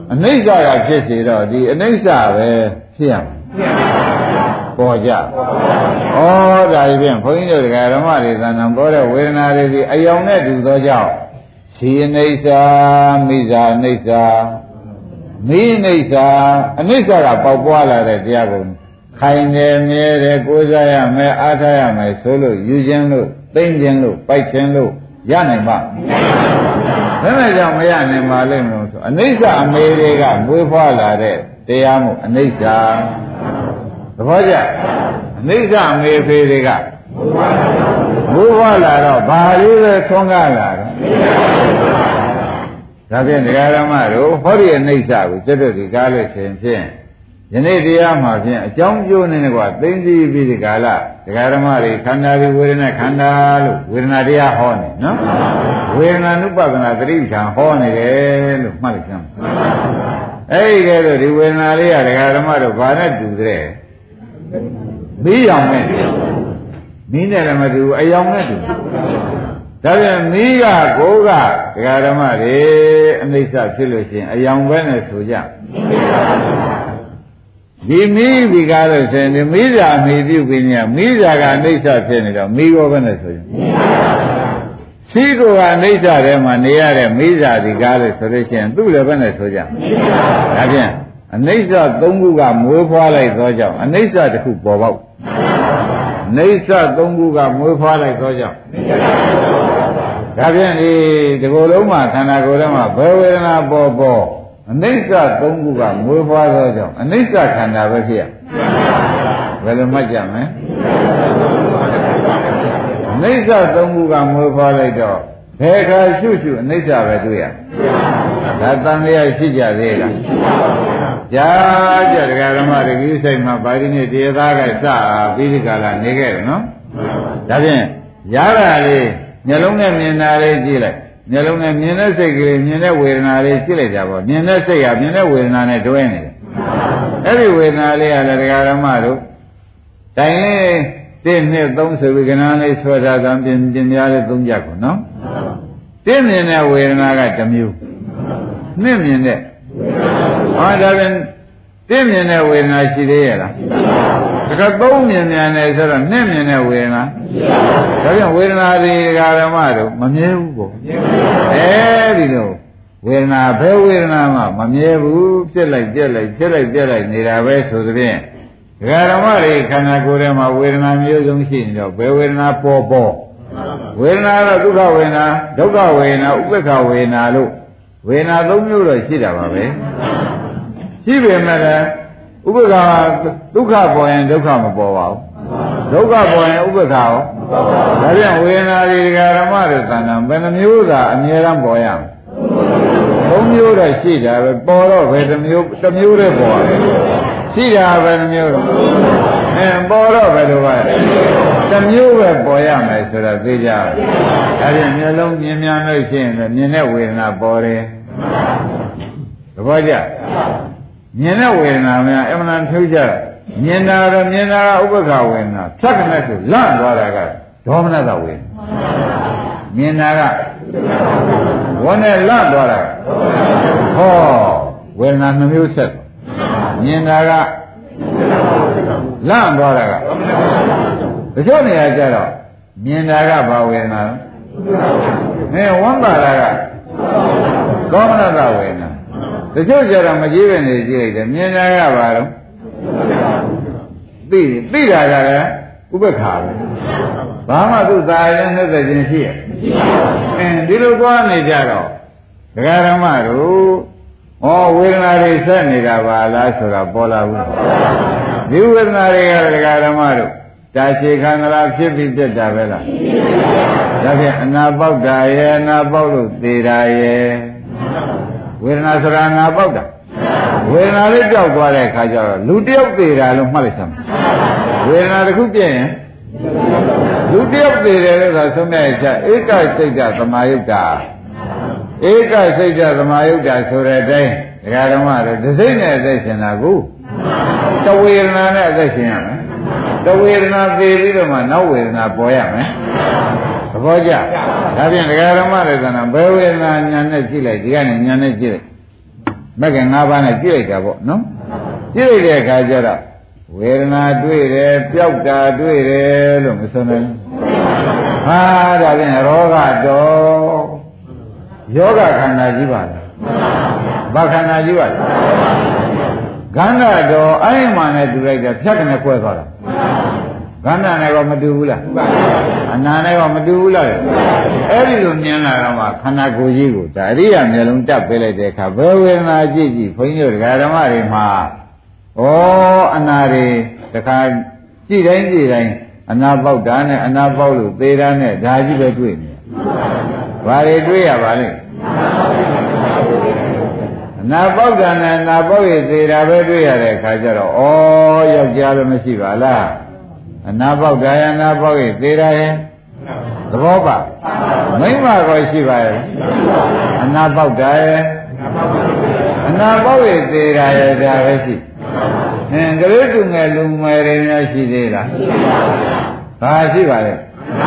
အနိစ္စကဖြစ်စေတော့ဒီအနိစ္စပဲဖြစ်ရမှာပေါ်ကြဩဒါဖြင့်ဘုန်းကြီးတို့ဓမ္မတွေသံဃာပေါ်တဲ့ဝေဒနာတွေဒီအယောင်နဲ့တူသောကြောင့်ရှိအနိစ္စမိစ္ဆာအနိစ္စမိအနိစ္စအနိစ္စကပေါက်ပွားလာတဲ့တရားကိုခိုင်တယ်မြဲတယ်ကိုးစားရမယ်အားထားရမယ်ဆိုလို့ယူခြင်းလို့သိမ့်ခြင်းလို့ပိုက်ခြင်းလို့ရနိုင်ပါဘယ်နဲ့ကြောင့်မရနိုင်ပါလိမ့်မလို့ဆိုအနိစ္စအမေတွေကမွေးဖွားလာတဲ့တရားမှုအနိစ္စသဘောကျအနိစ္စအမေဖေတွေကမွေးဖွားလာတော့ဘာလေးပဲထွန်းကားလာတော့ဒါဖြင့်ဒကာရမတို့ဟောဒီအနိစ္စကိုကျွတ်တို့ဒီကားလို့ရှင်ဖြင့်ယနေ့တရားမှာဖြင့်အကြောင်းကျိုးနေကွာသိသိပြီးဒီကာလဒကာရမတွေခန္ဓာတွေဝေဒနာခန္ဓာလို့ဝေဒနာတရားဟောနေနော်ဝေဒနာနုပဒနာသတိဉာဏ်ဟောနေတယ်လို့မှတ်လိုက်ကြမ်းအဲ့ဒီကဲတော့ဒီဝေဒနာလေးကဒကာရမတို့ဘာနဲ့တူတဲ့မီးရောင်နဲ့မီးနဲ့လည်းမတူအယောင်နဲ့တူဒါပြန်မီးကကိုယ်ကဒကာဓမ္မတွေအနိစ္စဖြစ်လို့ရှိရင်အယောင်ပဲနဲ့ဆိုကြဒီမီးဒီကားလို့ဆိုရင်ဒီမီးစာအမိပြုပြီးနေမီးစာကအနိစ္စဖြစ်နေတော့မီးရောပဲနဲ့ဆိုရင်ရှိကိုကအနိစ္စထဲမှာနေရတဲ့မီးစာဒီကားလို့ဆိုလို့ရှိရင်သူ့လည်းပဲနဲ့ဆိုကြဒါပြန်အနိစ္စသုံးခုကမွေးဖွားလိုက်သောကြောင့်အနိစ္စတစ်ခုပေါ်ပေါက်အနိစ္စသုံးခုကမွေးဖွားလိုက်သောကြောင့်ဒါဖြင့်ဒီကိုယ်လုံးမှာခန္ဓာကိုယ်ထဲမှာဘယ်ဝေဒနာပေါ်ပေါ်အနိစ္စသုံးခုကမွေးဖွားသောကြောင့်အနိစ္စခန္ဓာပဲဖြစ်ရဘယ်လိုမှတ်ကြမလဲအနိစ္စသုံးခုကမွေးဖွားလိုက်တော့ဘယ်ခါရှုရှုအနိစ္စပဲတွေ့ရဒါတန်လျာရှိကြသေးလားကြာကြဒကာဓမ္မတတိစိတ်မှာဗာဒီနေ့တရားသားကစပြီးဒီကလာနေခဲ့တယ်နော်ဒါဖြင့်ရတာလေးမျက်လုံးနဲ့မြင်တာလေးကြည့်လိုက်မျက်လုံးနဲ့မြင်တဲ့စိတ်ကလေးမြင်တဲ့ဝေဒနာလေးကြည့်လိုက်ကြပါမြင်တဲ့စိတ်ကမြင်တဲ့ဝေဒနာနဲ့တွဲနေတယ်အဲ့ဒီဝေဒနာလေးကလည်းဒကာဓမ္မတို့တိုင်လေး1 2 3ဆိုပြီးကဏ္ဍလေးဆွဲထားတာပြင်များလေး3ချက်ကိုနော်1မြင်တဲ့ဝေဒနာကတစ်မျိုး2မြင်တဲ့ဟောဒါပြန်1မြင်တဲ့ဝေဒနာရှိသေးရဲ့လားဒါက3မြင်မြန်တယ်ဆိုတော့2မြင်တဲ့ဝေဒနာဒါပြန်ဝေဒနာတွေဓမ္မတို့မမြဲဘူးပေါ့အဲဒီလိုဝေဒနာဘယ်ဝေဒနာမှမမြဲဘူးဖြစ်လိုက်ပြက်လိုက်ဖြစ်လိုက်ပြက်လိုက်နေတာပဲဆိုသဖြင့်ဓမ္မတွေခန္ဓာကိုယ်ထဲမှာဝေဒနာမျိုးစုံရှိနေတော့ဘယ်ဝေဒနာပေါ်ပေါ်ဝေဒနာတော့ဒုက္ခဝေဒနာဒုက္ခဝေဒနာဥပ္ပခဝေဒနာလို့ဝေဒနာ3မျိုးတော့ရှိတာပါပဲရှိပေမဲ့လည်းဥပ္ပခဒုက္ခပေါ်ရင်ဒုက္ခမပေါ်ပါဘူးဒုက္ခပေါ်ရင်ဥပ္ပခရောဒါပြန်ဝေဒနာတွေဓမ္မတွေသံဃာဘယ်နှမျိုးသာအမြဲတမ်းပေါ်ရမလဲ3မျိုးတော့ရှိတာပဲပေါ်တော့ဘယ်တစ်မျိုးတမျိုးတည်းပေါ်ရတယ်ရှိတာပဲနှမျိုးတော့ပေါ်တော့ဘယ်လိုပါလဲတစ်မျိုးပဲပေါ်ရမယ်ဆိုတော့သိကြတယ်ဒါပြန်မျိုးလုံးမြင်မြန်လို့ရှိရင်လည်းမြင်တဲ့ဝေဒနာပေါ်တယ်သဘောကျမြင်တဲ့ဝေဒနာများအမှန်တန်ထူးကြမြင်တာတော့မြင်တာကဥပ္ပခဝေဒနာဖြတ်ခနဲ့ဆိုလန့်သွားတာကဒေါမနတဝေဒနာမြင်တာကဝန်းနဲ့လန့်သွားတာဟောဝေဒနာ2မျိုးဆက်မြင်တာကလန့်သွားတာကတချို့နေရာကျတော့မြင်တာကဘာဝေဒနာလဲဝန်းပါတာကဒေါမနတဝေဒနာတချို့ကျတော့မကြည့်ပဲနေကြည့်လိုက်တယ်မြင်တာကဘာတော့သိတာကလည်းဥပ္ပခါပဲဘာမှသူသာရင်နှုတ်တဲ့ခြင်းရှိရဲ့ဒီလိုသွားနေကြတော့ဒကာဓမ္မတို့ဩဝေဒနာတွေဆက်နေတာပါလားဆိုတာပေါ်လာဘူးဒီဝေဒနာတွေကဒကာဓမ္မတို့တာရှိခန္ဓာဖြစ်ပြီးပြတ်တာပဲလားဒါဖြင့်အနာပေါက်တာရဲ့အနာပေါက်လို့သေတာရဲ့ဝေဒနာဆိုတာအနာပေါက်တာဝေဒနာလေးကြောက်သွားတဲ့အခါကျတော့လူတယောက်သေးတာလို့မှတ်လိုက်စမ်းဝေဒနာတစ်ခုပြည့်ရင်လူတယောက်သေးတယ်လို့ဆိုဆုံးတဲ့ချက်ဧကစိတ်တသမာယုတ်တာဧကစိတ်တသမာယုတ်တာဆိုတဲ့အတိုင်းဒကာဓမ္မတို့ဒီစိတ်နဲ့အသက်ရှင်တာကိုတဝေဒနာနဲ့အသက်ရှင်ရမယ်တဝေဒနာသေပြီးတော့မှနောက်ဝေဒနာပေါ်ရမယ်သဘောကျဒါဖြင့်ဒကာဓမ္မတွေကဘယ်ဝေဒနာညာနဲ့ကြည့်လိုက်ဒီကနေညာနဲ့ကြည့်လိုက်မကငါးပါးနဲ့ကြည့်လိုက်တာပေါ့နော်ကြည့်လိုက်တဲ့အခါကျတော့ဝေဒနာတွေ့တယ်ပျောက်တာတွေ့တယ်လို့မဆိုနိုင်ဘူးဟာဒါဖြင့်ရောဂတော့ယောဂခန္ဓာကြီးပါလားဘာခန္ဓာကြီးပါလဲခန္ဓာတော့အဲ့မှနဲ့တူလိုက်တာဖြတ်ကနေခွဲသွားတာခန္ဓာနဲ့ကမတူဘူးလားအနာနဲ့ကမတူဘူးလားအဲ့ဒီလိုမြင်လာတော့မှခန္ဓာကိုယ်ကြီးကိုဒါအရိယာမျက်လုံးတက်ပေးလိုက်တဲ့အခါဘယ်ဝေဒနာကြည့်ကြည့်ဘုန်းကြီးတို့ဓမ္မတွေမှာဩအနာတွေတခါကြည့်တိုင်းကြည့်တိုင်းအနာပေါက်တာနဲ့အနာပေါက်လို့သေတာနဲ့ဒါကြီးပဲတွေ့နေဘာတွေတွေ့ရပါလဲအနာပေါက်တာနဲ့အနာပေါက်ရသေးတာပဲတွေ့ရတဲ့အခါကျတော့ဩယောက်ျားလည်းမရှိပါလားအနာပေါက်တာရအနာပေါက်ရသေးတာရဲ့သဘောပါမိမကောရှိပါရဲ့အနာပေါက်တာရဲ့အနာပေါက်ရသေးတာရဲ့ဒါပဲရှိကလေးတူငယ်လူငယ်တွေများရှိသေးလားဘာရှိပါလဲ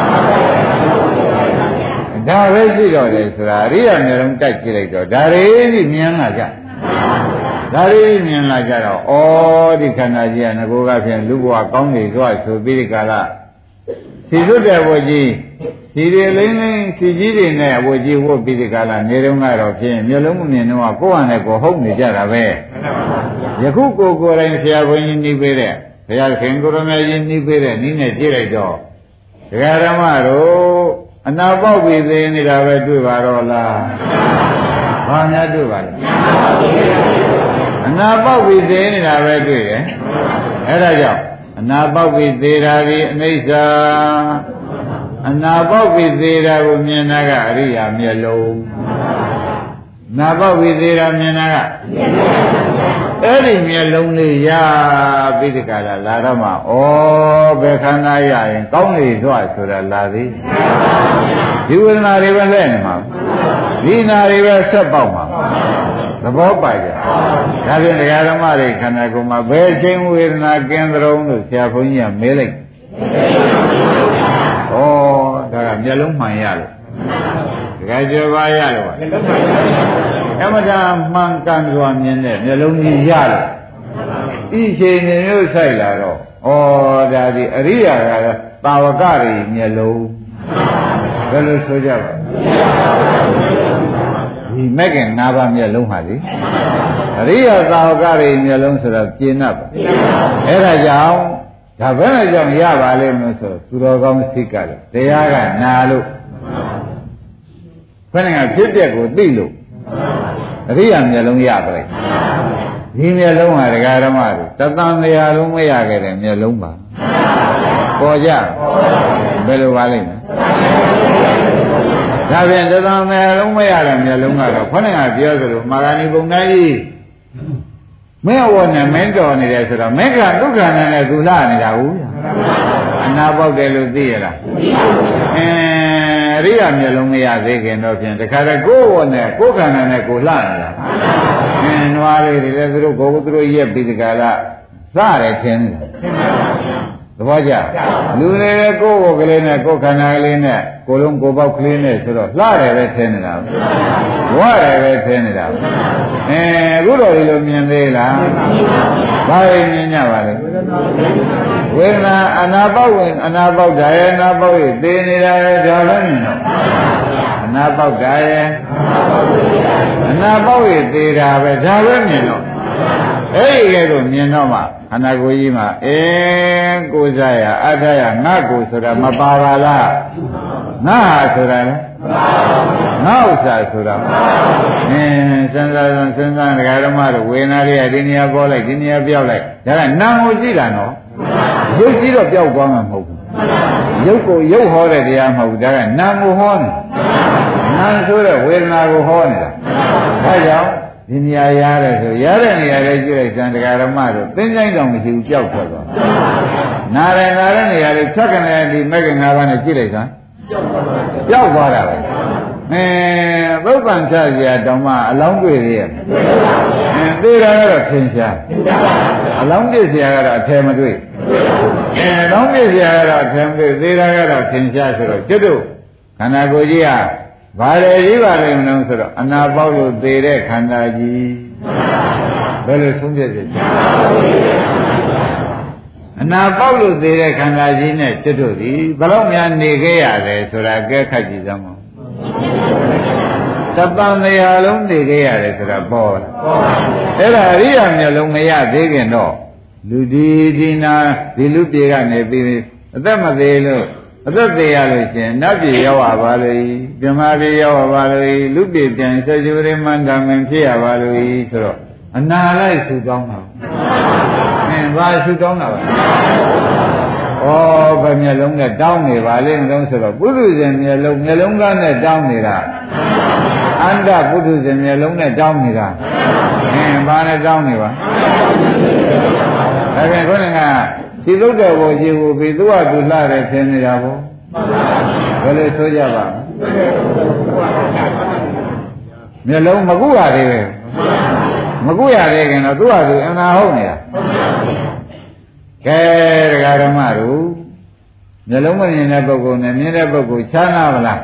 ဒါပဲရှိတော့တယ်ဆိုတာအရိယာမျိုးလုံးတိုက်ကြည့်လိုက်တော့ဒါတွေကြီးမြင်လာကြဒါတွေမြင်လာကြတော့ဩဒီခန္ဓာကြီးကငကိုကဖြင့်လူဘဝကောင်းနေသွားဆိုပြီးဒီကာလစီစွတ်တဲ့ဝကြီးစီတွေလိမ့်လိမ့်စီကြီးတွေနဲ့ဝကြီးဝတ်ပြီးဒီကာလနေတော့ကတော့ဖြင့်မျိုးလုံးမမြင်တော့ကိုယ့်ဟာနဲ့ကိုယ်ဟုတ်နေကြတာပဲယခုကိုယ်တိုင်ဆရာဘုန်းကြီးနှီးပေးတဲ့ဘုရားခင်ကိုရမေကြီးနှီးပေးတဲ့နည်းနဲ့ကြည့်လိုက်တော့ဒကာဓမ္မတို့အနာပေါက်ပြီးသေးနေတာပဲတွေ့ပါတော့လားဘာများတွေ့ပါလဲအနာပေါက်ပြီးသေးနေတာပဲတွေ့တယ်အဲဒါကြောင့်အနာပေါက်ပြီးသေးတာဒီအနိစ္စအနာပေါက်ပြီးသေးတာကိုမြင်တာကအရိယာမျက်လုံးနာပေါက်ပြီးသေးတာမြင်တာကအဲ့ဒီမျက်လုံးလေးရပြီးဒီကလာလာတော့မှဩဘယ်ခန္ဓာရရင်ကောင်းလေသွားဆိုတာလာသည်ဒီဝေဒနာတွေပဲလဲနေမှာဒီနာတွေပဲဆက်ပေါက်မှာသဘောပါကြဒါဖြင့်တရားဓမ္မတွေခန္ဓာကိုယ်မှာဘယ်ချိန်ဝေဒနာကင်းသရုံးလို့ဆရာဘုန်းကြီးကမေးလိုက်ဩဒါကမျက်လုံးမှန်ရလို့တကယ်ကြပါရလို့ပါအမတာမှန်ကန်စွာမြင်တဲ့မျက်လုံးကြီးရလို့ဤချိန်နေမျိုးဆိုင်လာတော့ဩဒါဒီအရိယာကတော့တာဝကတွေမျက်လုံးဘယ်လိုဆိုကြပါဒီမဲ့ခင်၅ပါးမျက်လုံးဟာလေအရိယာသာဝကတွေမျက်လုံးဆိုတော့ကျင့်납ပါအဲ့ဒါကြောင့်ဒါဘယ်နဲ့ကြောင့်ရပါလိမ့်မလို့ဆိုသူတော်ကောင်းစိတ်ကလည်းတရားကနာလို့ဘယ်နဲ့ကဖြစ်ပျက်ကိုသိလို့အရိယာမျက်လုံးရပါလေဒီမျက်လုံးဟာဒကာဓမ္မတို့တသံတရားလုံးမရခဲ့တဲ့မျက်လုံးပါပေါ်ကြဘယ်လိုပါလိမ့်မလဲဒါဖြင့်တသံတရားလုံးမရတဲ့မျက်လုံးကတော့ခொနဲ့ကပြောသလိုမာဂဏီပုံသားကြီးမင်းဝနဲ့မင်းတော်နေတယ်ဆိုတော့မင်းကဒုက္ခနဲ့သူလာနေတာဟုတ်အနာပေါက်တယ်လို့သိရလားအရိယာမျက်လုံးမရသေးခင်တော့ဖြင့်တခါတည်းကိုယ်ဝနဲ့ကိုယ်ခန္ဓာနဲ့ကိုလှနေတာနွားလေးတွေလည်းသူတို့ကိုယ်သူတို့ရက်ပြီးဒီကလာစတယ်ထင်တယ်သဘောကျလူတွေလည်းကိုယ်ဝကလေးနဲ့ကိုယ်ခန္ဓာကလေးနဲ့ကိုယ်လုံးကိုယ်ပေါက်ကလေးနဲ့ဆိုတော့လှတယ်ပဲထင်နေတာဝရတယ်ပဲထင်နေတာအခုတော့ဒီလိုမြင်သေးလားဘာလို့မြင်ကြပါလဲဝေဒနာအနာပေါက်ဝင်အနာပေါက်တာရဲ့အနာပေါက်ရဲ့သိနေတာရဲ့ဒါလည်းမြင်တော့အနာပေါက်တာရဲ့အနာပေါက်ရဲ့သိတာပဲဒါပဲမြင်တော့အဲ့ဒီကဲတော့မြင်တော့မှခန္ဓာကိုယ်ကြီးမှာကိုယ်စားရအထရငါကိုဆိုတာမပါပါလားငါဟာဆိုတာလေငါဥစ္စာဆိုတာစဉ်းစားစဉ်းစားဒကာဓမ္မတို့ဝေဒနာတွေကဒီနေရာပေါ်လိုက်ဒီနေရာပြောက်လိုက်ဒါကနာမ်ကိုကြည့်တာနော်ရုပ်ကြည့်တော့ပြောက်သွားမှာမဟုတ်ဘူးရုပ်ကိုရုပ်ဟောတဲ့တရားမဟုတ်ဘူးဒါကနာမ်ကိုဟောနေနာမ်ဆိုတဲ့ဝေဒနာကိုဟောနေတာဒါကြောင့်ဒီနေရာရတဲ့ဆိုရတဲ့နေရာလေးကြည့်လိုက်စံတရားဓမ္မတို့သင်္ချိုင်းတောင်မရှိဘူးကြောက်ထွက်သွားနားတယ်နားတဲ့နေရာလေးချက်ကနေဒီမဂ္ဂင်၅ပါးနဲ့ကြည့်လိုက်စမ်းကြောက်သွားတာပဲသုတ်ပန်ချစရာတောင်မှအလောင်းတွေ့ရရဲ့သေတာကတော့ထင်ရှားအလောင်းပြည့်စရာကတော့အထယ်မတွေ့အလောင်းပြည့်စရာကတော့အထယ်မတွေ့သေတာကတော့ထင်ရှားဆိုတော့ကျွတ်တို့ခန္ဓာကိုယ်ကြီးကဘာလဲကြီးပါလိမ့်မလို့ဆိုတော့အနာပေါက်လို့သေတဲ့ခန္ဓာကြီးဘယ်လိုဆုံးဖြတ်ချက်အနာပေါက်လို့သေးတဲ့ခန္ဓာကြီးနဲ့ကျွတ်တို့သည်ဘယ်တော့များနေခဲ့ရတယ်ဆိုတာကဲခတ်ကြည့်စမ်းပါတပံတရားလုံးနေခဲ့ရတယ်ဆိုတာပေါ်လာအဲ့ဒါအရိယာမျိုးလုံးမရသေးခင်တော့လူဒီနာဒီလူပြေကနေပြီးအသက်မသေးလို့အသက်သေးရလို့ရှင်နတ်ပြေရောက်ရပါလို့ပြမပြေရောက်ရပါလို့လူပြေပြန်ဆက်ကျွေးမန္တမင်ဖြစ်ရပါလို့ဆိုတော့အနာလိုက်ဆူတောင်းတာဘာဆူတောင်းတာပါဩဘယ်မျက်လုံးနဲ့တောင်းနေပါလိမ့်တော့ဆိုတော့ပုထုဇဉ်မျက်လုံးကားနဲ့တောင်းနေတာအန္တပုထုဇဉ်မျက်လုံးနဲ့တောင်းနေတာဘာနဲ့တောင်းနေပါဒါပြန်ခေါင်းကဒီလုတ်တော်ကိုကြည့်ဖို့ပြီးသူ့ဟာသူလှတယ်ထင်နေတာပေါ့ဘယ်လိုဆိုကြပါမျက်လုံးမကုရသေးပဲမကုရသေးခင်တော့သူ့ဟာသူအနာဟုတ်နေတာကဲတရားဓမ္မတို့မျက်လုံးမမြင်တဲ့ပုဂ္ဂိုလ်နဲ့မြင်တဲ့ပုဂ္ဂိုလ်ခြားနာမလား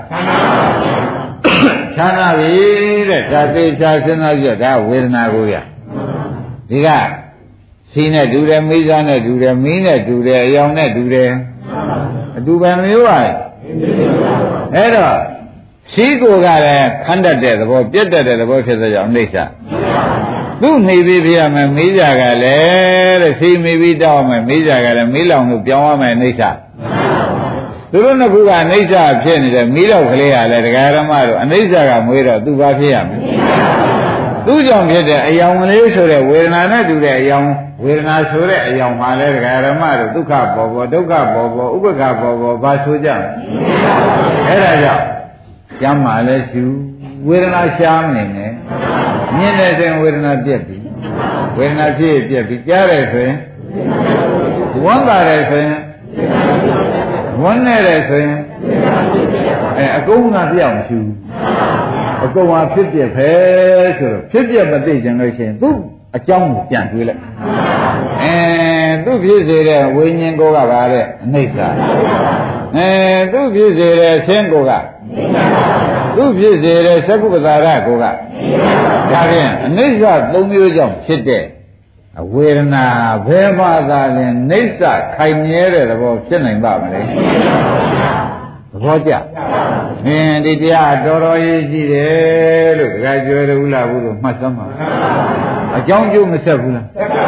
ခြားနာပြီတဲ့ဒါသိချာစဉ်းစားကြည့်ဒါဝေဒနာကိုရဒီကစီနဲ့တူတယ်မိစားနဲ့တူတယ်မီးနဲ့တူတယ်အယောင်နဲ့တူတယ်အတူပဲမျိုးပါအဲ့တော့ရှိကိုကလည်းခန္ဓာတဲ့သဘောပြတ်တဲ့သဘောဖြစ်တဲ့ကြောင့်အိဋ္ဌသူ့နေပြီးပြရမယ်မိစားကလည်းတဲ့စီမိပြီးတောက်မယ်မိစားကလည်းမိလောင်လို့ပြောင်းရမယ်အိဋ္ဌသူတို့နှစ်ခုကအိဋ္ဌဖြစ်နေတယ်မိလောက်ကလေးကလည်းတရားဓမ္မတို့အိဋ္ဌကမွေးတော့သူဘာဖြစ်ရမလဲသူ့ကြောင့်ဖြစ်တဲ့အယောင်ကလေးဆိုတဲ့ဝေဒနာနဲ့တူတဲ့အယောင်ဝေဒနာဆိုတဲ့အယောင်မှာလဲတရားဓမ္မတို့ဒုက္ခပေါ်ပေါ်ဒုက္ခပေါ်ပေါ်ဥပ္ပခပေါ်ပေါ်ဘာဆိုကြလဲအဲ့ဒါကြောင့်ကျမ်းမှာလဲရှုဝေဒနာရှားမနေနဲ့မြင်တဲ့စဉ်ဝေဒနာပြက်ပြီဝေဒနာဖြစ်ပြက်ပြီကြားတယ်ဆိုရင်ဝမ်းသာတယ်ဆိုရင်ဝမ်းနဲ့တယ်ဆိုရင်အကုန်ကပြောင်းရှုအကုန်ဟာဖြစ်ပြက်ပဲဆိုတော့ဖြစ်ပြက်မသိကြလို့ရှိရင်သူ့အကြောင်းကိုပြန်တွေးလိုက်သူ့ဖြစ်စေတဲ့ဝိညာဉ်ကိုကပါတဲ့အနိစ္စသူ့ဖြစ်စေတဲ့ဆင်းကိုကသူ့ဖြစ်စေတဲ့သက္ကုပ္ပတာရကိုကဒါဖြင့်အနိစ္စ၃မျိုးကြောင့်ဖြစ်တဲ့ဝေဒနာဘယ်မှာသာလဲနိစ္စခိုင်မြဲတဲ့သဘောဖြစ်နိုင်ပါမလဲသဘောကျဒီတရားတော်တော်ရေးကြည့်တယ်လို့တခါကျွဲတယ်ဘူးလားဘူးလို့မှတ်သမ်းပါအကြောင်းကျိုးမဆက်ဘူးလား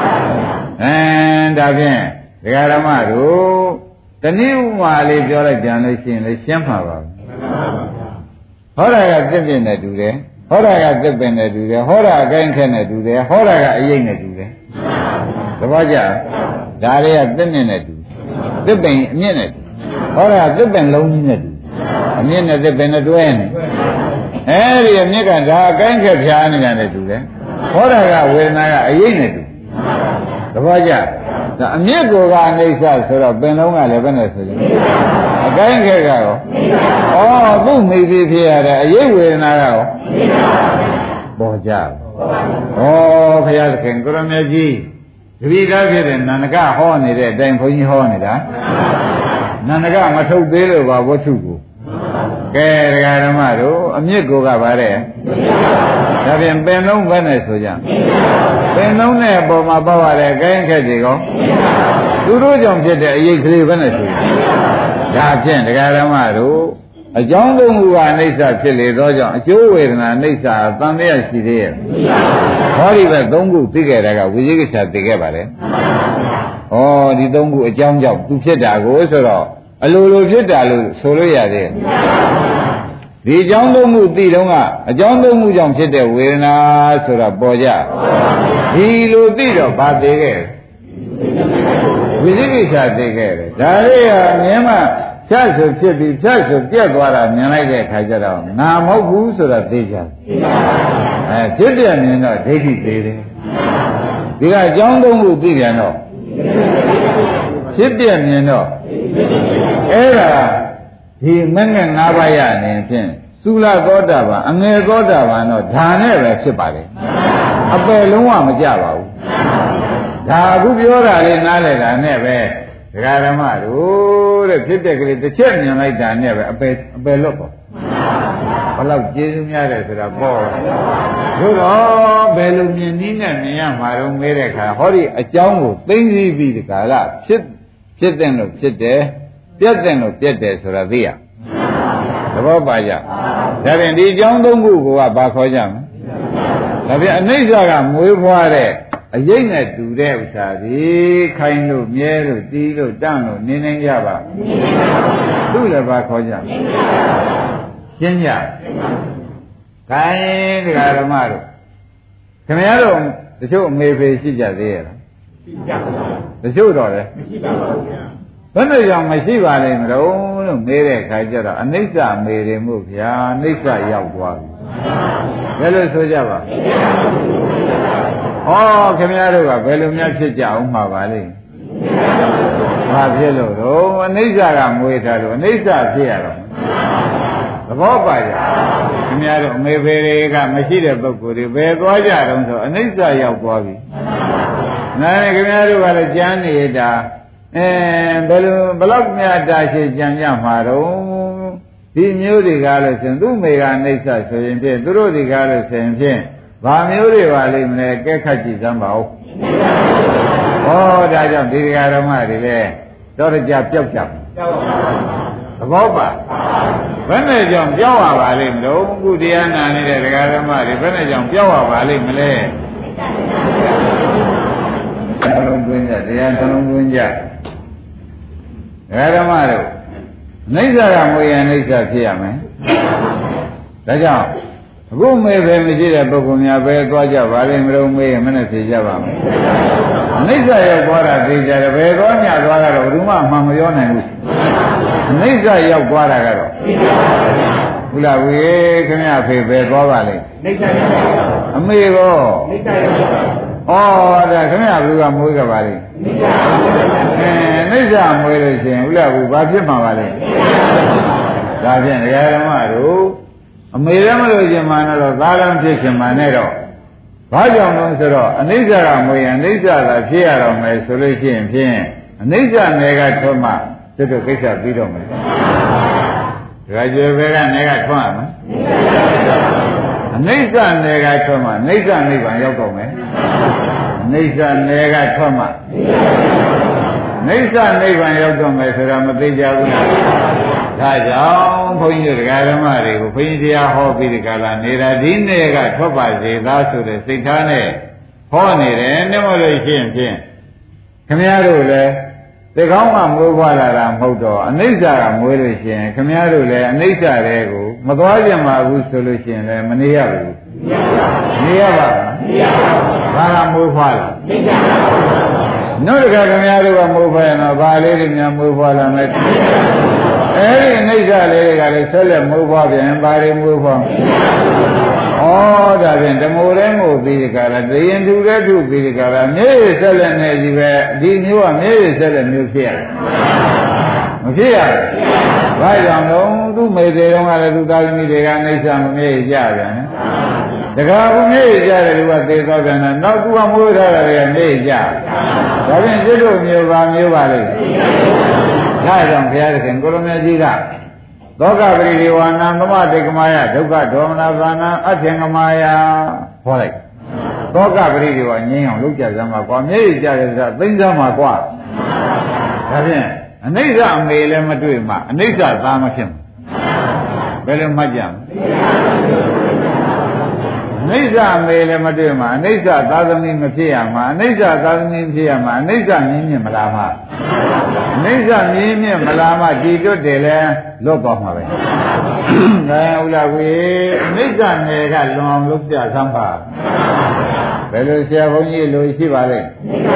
ဒါဖြင့်ဒကာဓမ္မတို့တနည်းဥမာလေးပြောလိုက်ကြလို့ရှိရင်လည်းရှင်းပါပါဟောတာကသစ်ပင်နဲ့တူတယ်ဟောတာကသစ်ပင်နဲ့တူတယ်ဟောတာအကိုင်းခက်နဲ့တူတယ်ဟောတာကအရိပ်နဲ့တူတယ်သဘောကျဒါလေးကသစ်နဲ့တူသစ်ပင်အမြင့်နဲ့တူဟောတာကသစ်ပင်လုံးကြီးနဲ့တူအမြင့်နဲ့သစ်ပင်နဲ့တွဲနေအဲဒီအမြင့်ကဒါအကိုင်းခက်ဖြားနေတာနဲ့တူတယ်ဟောတာကဝေဒနာကအရိပ်နဲ့တူသဘောကျဒါအမြင့်ကိုကအိဋ္ဌဆိုတော့ပင်လုံးကလည်းဘယ်နဲ့ဆိုကြအကိုင်းခက်ကရောသူ့မိပြီးဖြစ်ရတဲ့အရိပ်ဝေဒနာကရောပေါ်ကြဘုရားသခင်ကိုရမေကြီးတပည့်သားဖြစ်တဲ့နန္ဒကဟောနေတဲ့အတိုင်းဘုန်းကြီးဟောနေတာနန္ဒကမထုတ်သေးလို့ပါဝတ္ထုကိုကဲဒကာဓမ္မတို့အမြင့်ကိုကပါတဲ့ဒါပြန်ပင်လုံးပဲနဲ့ဆိုကြပင်လုံးနဲ့အပေါ်မှာပေါက်ရတဲ့အကိုင်းခက်တွေကောသူတို့ကြောင့်ဖြစ်တဲ့အရေးကလေးပဲနဲ့ဆိုကြဒါဖြင့်ဒကာဓမ္မတို့အကြောင်းသုံးခုကအိဋ္ဌဖြစ်လေသောကြောင့်အကျိုးဝေဒနာအိဋ္ဌသံသယရှိသေးရဲ့ဟောဒီပဲ၃ခုသိခဲ့တာကဝိသေကိစ္စသိခဲ့ပါလေဒီ၃ခုအကြောင်းကြောင့်သူဖြစ်တာကိုဆိုတော့အလိုလိုဖြစ်တာလို့ဆိုလို့ရသေးတယ်ဒီအကြောင်းသုံးခုသိတော့ကအကြောင်းသုံးခုကြောင့်ဖြစ်တဲ့ဝေဒနာဆိုတော့ပေါ်ကြဒီလိုသိတော့ဗာသိခဲ့ဝိသေကိစ္စသိခဲ့တယ်ဒါလေးကမြင်မှဖြတ်ဆိုဖြစ်ပြီးဖြတ်ဆိုပြက်သွားတာမြင်လိုက်တဲ့အခါကျတော့ငါမဟုတ်ဘူးဆိုတာသိကြဖြစ်ပြမြင်တော့ဒိဋ္ဌိသေးတယ်ဒီကအကြောင်းသုံးခုသိပြန်တော့ဖြစ်ပြမြင်တော့အဲ့ဒါဒီမင္က၅ပါးရနေဖြင့်သုလသောတာပန်အငယ်သောတာပန်တော့ဓာနဲ့ပဲဖြစ်ပါလေအပယ်လုံးဝမကြပါဘူးဒါအခုပြောတာလေးနားလည်တာနဲ့ပဲဒကာဓမ္မတို့တဲ့ဖြစ်တဲ့ကလေးတစ်ချက်မြင်လိုက်တာနဲ့ပဲအပယ်လွတ်ပါဘလောက်ကျေးဇူးများတယ်ဆိုတာပေါ့တို့တော့ဘယ်လိုမြင်နည်းနဲ့မြင်ရမှာတော့မဲတဲ့ခါဟောဒီအကြောင်းကိုသိသိပြီးဒီကလာဖြစ်တဲ့လို့ဖြစ်တယ်ပြတ်တဲ့လို့ပြတ်တယ်ဆိုတာသိရသဘောပါကြဒါဖြင့်ဒီအကြောင်းသုံးခုကဘာခေါ်ကြမလဲဒါဖြင့်အနိစ္စကမွေးဖွားတဲ့အရေးနဲ့တူတဲ့ဥစ္စာဒီခိုင်းလို့မြဲလို့တီးလို့တန့်လို့နေနေကြပါသူ့လည်းဘာခေါ်ကြရှင်းကြခိုင်းတရားဓမ္မတို့ခင်ဗျားတို့တချို့အမေဖေရှိကြသေးရဲ့လားရှိကြပါဘူးတချို့တော့လေမရှိပါဘူးဗျာဘယ်နဲ့ကြောင့်မရှိပါလိမ့်မလို့လို့မေးတဲ့ခါကျတော့အနိစ္စမေတယ်မို့ဗျာအနိစ္စရောက်သွားပြီဘယ်လိုဆိုကြပါဩခင်ဗျားတို့ကဘယ်လိုများဖြစ်ကြအောင်မှာပါလိမ့်ဘာဖြစ်လို့တော့အနိစ္စကမွေးထားလို့အနိစ္စဖြစ်ရတော့သဘောပါကြခင်ဗျားတို့အမေဖေတွေကမရှိတဲ့ပုဂ္ဂိုလ်တွေဘယ်သွားကြတော့ဆိုအနိစ္စရောက်သွားပြီနားခင်ဗျားတို့ကလည်းကြမ်းနေတာဘယ်လောက်များတာရှိကြံကြမှာတော့ဒီမျိုးတွေကလို့ဆိုရင်သူ့မိကအနိစ္စဆိုရင်ဖြင့်သူတို့တွေကလို့ဆိုရင်ဖြင့်ဘာမျိုးတွေပါလိမ့်မလဲကဲခတ်ကြည့်စမ်းပါဦးဟောဒါကြောင့်ဒီဃာဓမ္မတွေလည်းတော့ကြပျောက်ကြပါသဘောပါဘယ်နဲ့ကြောင့်ပျောက်ရပါလိမ့်မလို့ခုတရားနာနေတဲ့ဃာဓမ္မတွေဘယ်နဲ့ကြောင့်ပျောက်ရပါလိမ့်မလဲဘယ်လိုတွင်းကြတရားနှလုံးသွင်းကြဓမ္မတို့အိဋ္ဌကမွေရအိဋ္ဌဖြစ်ရမယ်ဒါကြောင့်အခုမေပဲမရှိတဲ့ပုဂ္ဂိုလ်များပဲသွားကြပါလိမ့်မလို့မေးရင်မနဲ့ဖြေကြပါမယ်အိဋ္ဌရောက်သွားတာသိကြတယ်ဘယ်သွားမြသွားတာတော့ဘယ်သူမှမှန်မပြောနိုင်ဘူးအိဋ္ဌရောက်သွားတာကတော့ဘုလားဝေခင်ဗျာဖေပဲသွားပါလိမ့်အိဋ္ဌရောက်အမေကောအိဋ္ဌရောက်ဒါခင်ဗျာဘုရားမွေးကြပါလိမ့်နိစ္စမွေးလို့ရှိရင်ဥလဘူးဘာဖြစ်မှာပါလဲဒါဖြင့်ဓမ္မတို့အမေလည်းမလို့ရှင်မှန်တော့သာလံဖြစ်ရှင်မှန်နဲ့တော့ဘာကြောင့်လဲဆိုတော့အနိစ္စကမွေးရင်အနိစ္စသာဖြစ်ရတော့မယ်ဆိုလို့ရှိရင်ဖြင့်အနိစ္စနယ်ကထွက်မှသူတို့ကိစ္စပြီးတော့မယ်ဒါကြွယ်ပဲကနယ်ကထွက်ရမယ်အနိစ္စနယ်ကထွက်မှနိစ္စနိဗ္ဗာန်ရောက်တော့မယ်အနိစ္စနယ်ကထွက်မှနိစ္စနိဗ္ဗာန်ရောက်တော့မယ်ဆိုတာမသိကြဘူးလားဒါကြောင့်ဘုန်းကြီးတို့ဓမ္မတွေကိုဘုန်းကြီးတရားဟောပြီးဒီကလာနေတာဒီနေ့ကထွက်ပါစေသားဆိုတဲ့စိတ်ထားနဲ့ဟောနေတယ်နှမလို့ရှိရင်ဖြင့်ခမည်းတော်လည်းဒီကောင်းကမွေးဖွားလာတာမဟုတ်တော့အနိစ္စကမွေးလို့ရှိရင်ခမည်းတော်လည်းအနိစ္စတွေကိုမသွားကြမှာဘူးဆိုလို့ရှိရင်လည်းမနေရဘူးနေရပါဘူးဘာကမွေးဖွားလာနှုတ်တကခင်ဗျားတို့ကမွေးဖွားရင်တော့ဘာလေးတွေများမွေးဖွားလာမယ်အဲဒီအနိစ္စလေးတွေကလည်းဆက်လက်မွေးဖွားပြန်ဘာတွေမွေးဖွားဒါဖြင့်ဓမ္မိုရဲမို့ပြီးဒီကလာတရင်သူတဲ့သူပြီးဒီကလာမြေဆက်လက်နေကြီးပဲဒီမျိုးကမြေဆက်လက်မျိုးဖြစ်ရတယ်မဖြစ်ရဘူးဘာကြောင့်လဲသူ့မေသေးတုန်းကလည်းသူသားသမီးတွေကအိဋ္ဌမမြေကြပြန်တကားဘုမြေကြတယ်သူကသေသောပြန်တယ်နောက်သူကမွေးထားတယ်မြေကြဒါဖြင့်ကျွတ်တို့မျိုးပါမျိုးပါလေဒါကြောင့်ဘုရားသခင်ကိုရမေကြီးကသောကပရိဒီဝါနံသမတိကမာယဒုက္ခဒေါမနဘာနံအထင်ကမာယဟောလိုက်သောကပရိဒီဝါငြင်းအောင်လုပ်ကြစမ်းပါကွာမြေကြတယ်ဆိုတာသိစမ်းပါကွာဒါဖြင့်အနိစ္စအမေလည်းမတွေ့မှအနိစ္စသားမဖြစ်ဘူးဘယ်လိုမှတ်ကြမလဲအနိစ္စအမေလည်းမတွေ့မှအနိစ္စသာသမီမဖြစ်ရမှာအနိစ္စသာသမီဖြစ်ရမှာအနိစ္စမြင်းမြင့်မလားမှာအနိစ္စမြင်းမြင့်မလားမှာဒီတွတ်တယ်လဲလွတ်သွားမှာပဲဒါဥလာဝေအနိစ္စနယ်ကလွန်အောင်လုပ်ပြစမ်းပါဘယ်လိုဆရာဘုန်းကြီးလိုရှိပါလဲ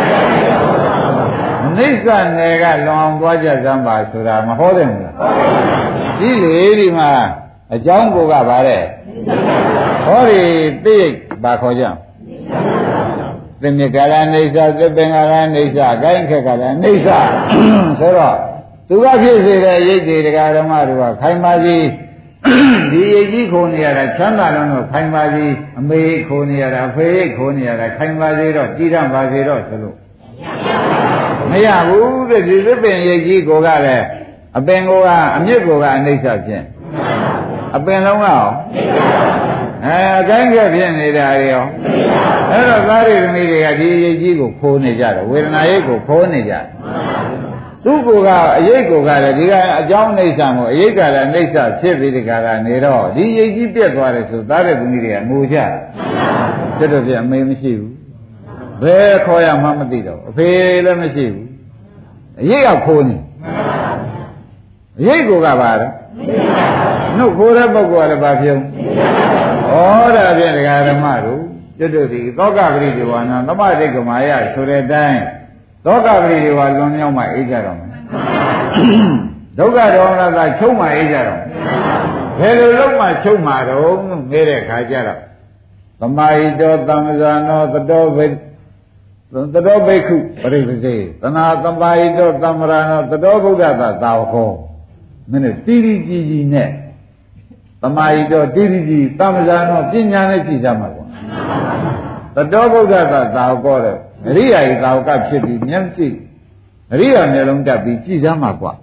အနိစ္စနယ်ကလွန်အောင်သွားကြစမ်းပါဆိုတာမဟောတယ်မလားဒီလေဒီမှာအကြောင်းကိုကပါတဲ့ဟောဒီသိဘာခေါ်ကြသင်္ကေကာလအိဋ္ဌသပင်္ကာလအိဋ္ဌဂိုင်းခက်ကလည်းအိဋ္ဌဆိုတော့သူကဖြစ်စေတဲ့ရိတ်တွေတရားဓမ္မတွေကခိုင်ပါစီဒီရိတ်ကြီးခိုးနေရတာချမ်းသာလုံးတော့ခိုင်ပါစီအမေခိုးနေရတာဖေးခိုးနေရတာခိုင်ပါစီတော့တည်ရပါစေတော့ဆိုလို့မရဘူးတဲ့ဒီသပင်ရိတ်ကြီးကိုကလည်းအပင်ကိုကအမြစ်ကိုကအနိစ္စဖြင့်အပင်လုံးကရောအကိုင်းကဖြစ်နေတာရောအဲ့တော့သားရိသမီးတွေကဒီအရေးကြီးကိုခိုးနေကြတယ်ဝေဒနာရိတ်ကိုခိုးနေကြတယ်သူ့ကိုကအရေးကိုကလည်းဒီကအကြောင်းအိဋ္ဌာမို့အရေးကလည်းအိဋ္ဌာဖြစ်ပြီးဒီကနေတော့ဒီအရေးကြီးပြတ်သွားတယ်ဆိုသားရိသမီးတွေကငိုကြတယ်တို့ပြအမေမရှိဘူးဘယ်ခေါ်ရမှမသိတော့အဖေလည်းမရှိဘူးအရေးကခိုးနေအရေးကိုကပါတော့နှုတ်ခိုးတဲ့ပုဂ္ဂိုလ်ကလည်းဘာပြုံးဩဒါဖြင့်ဒကာဓမ္မတို့တို့ဒီသောကပရိဒီဝါနာသမတိကမာယဆိုတဲ့အတိုင်းသောကပရိဒီဝါလွန်မြောက်မှအိတ်ကြတော့မယ်ဒုက္ခဒေါမနတာချုပ်မှအိတ်ကြတော့ဘယ်လိုလုပ်မှချုပ်မှတော့ငဲတဲ့ခါကျတော့သမာဟိတောသံဃာနောတတောဘိတတောဘိက္ခုပရိပစေသနာသမာဟိတောသံဃာနောတတောဗုဒ္ဓသာဝခောမင်းတို့တိတိကြည်ကြည်နဲ့သမာဟိတောတိတိကြည်သံဃာနောပညာနဲ့ကြည်ကြမှာကွာတတောဗုဒ္ဓသာဝခောတဲ့အရိယာဤသာဝကဖြစ်ပြီးမျက်စိအရိယာမျက်လုံးတက်ပြီးကြည်ကြမှာကွာ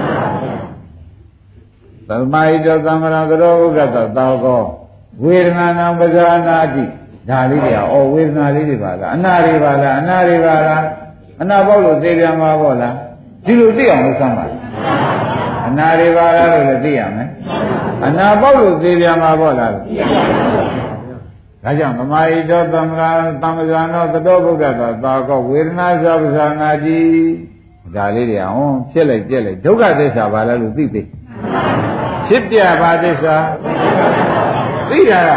သမာဟိတောသံဃာတတောဗုဒ္ဓသာဝခောဝေဒနာနာပဇာနာတိဒါလေးတွေကဝေဒနာလေးတွေပါလားအနာတွေပါလားအနာတွေပါလားအနာပေါက်လို့သိပြန်မှာပေါ့လားဒီလိုသိအောင်လုပ်စမ်းပါအနာတွေပါလားလို့လည်းသိရမယ်အနာပေါက်လို့သိပြန်မှာပေါ့လားသိရပါဘူးဒါကြောင့်သမာဟိတောသံဃာသံဃာနောတတောဗုဒ္ဓသာကောဝေဒနာသပ္ပဇာနာတိဒါလေးတွေဖြစ်လိုက်ပြက်လိုက်ဒုက္ခသစ္စာပါလားလို့သိသိဖြစ်ပြပါသစ္စာသိတာက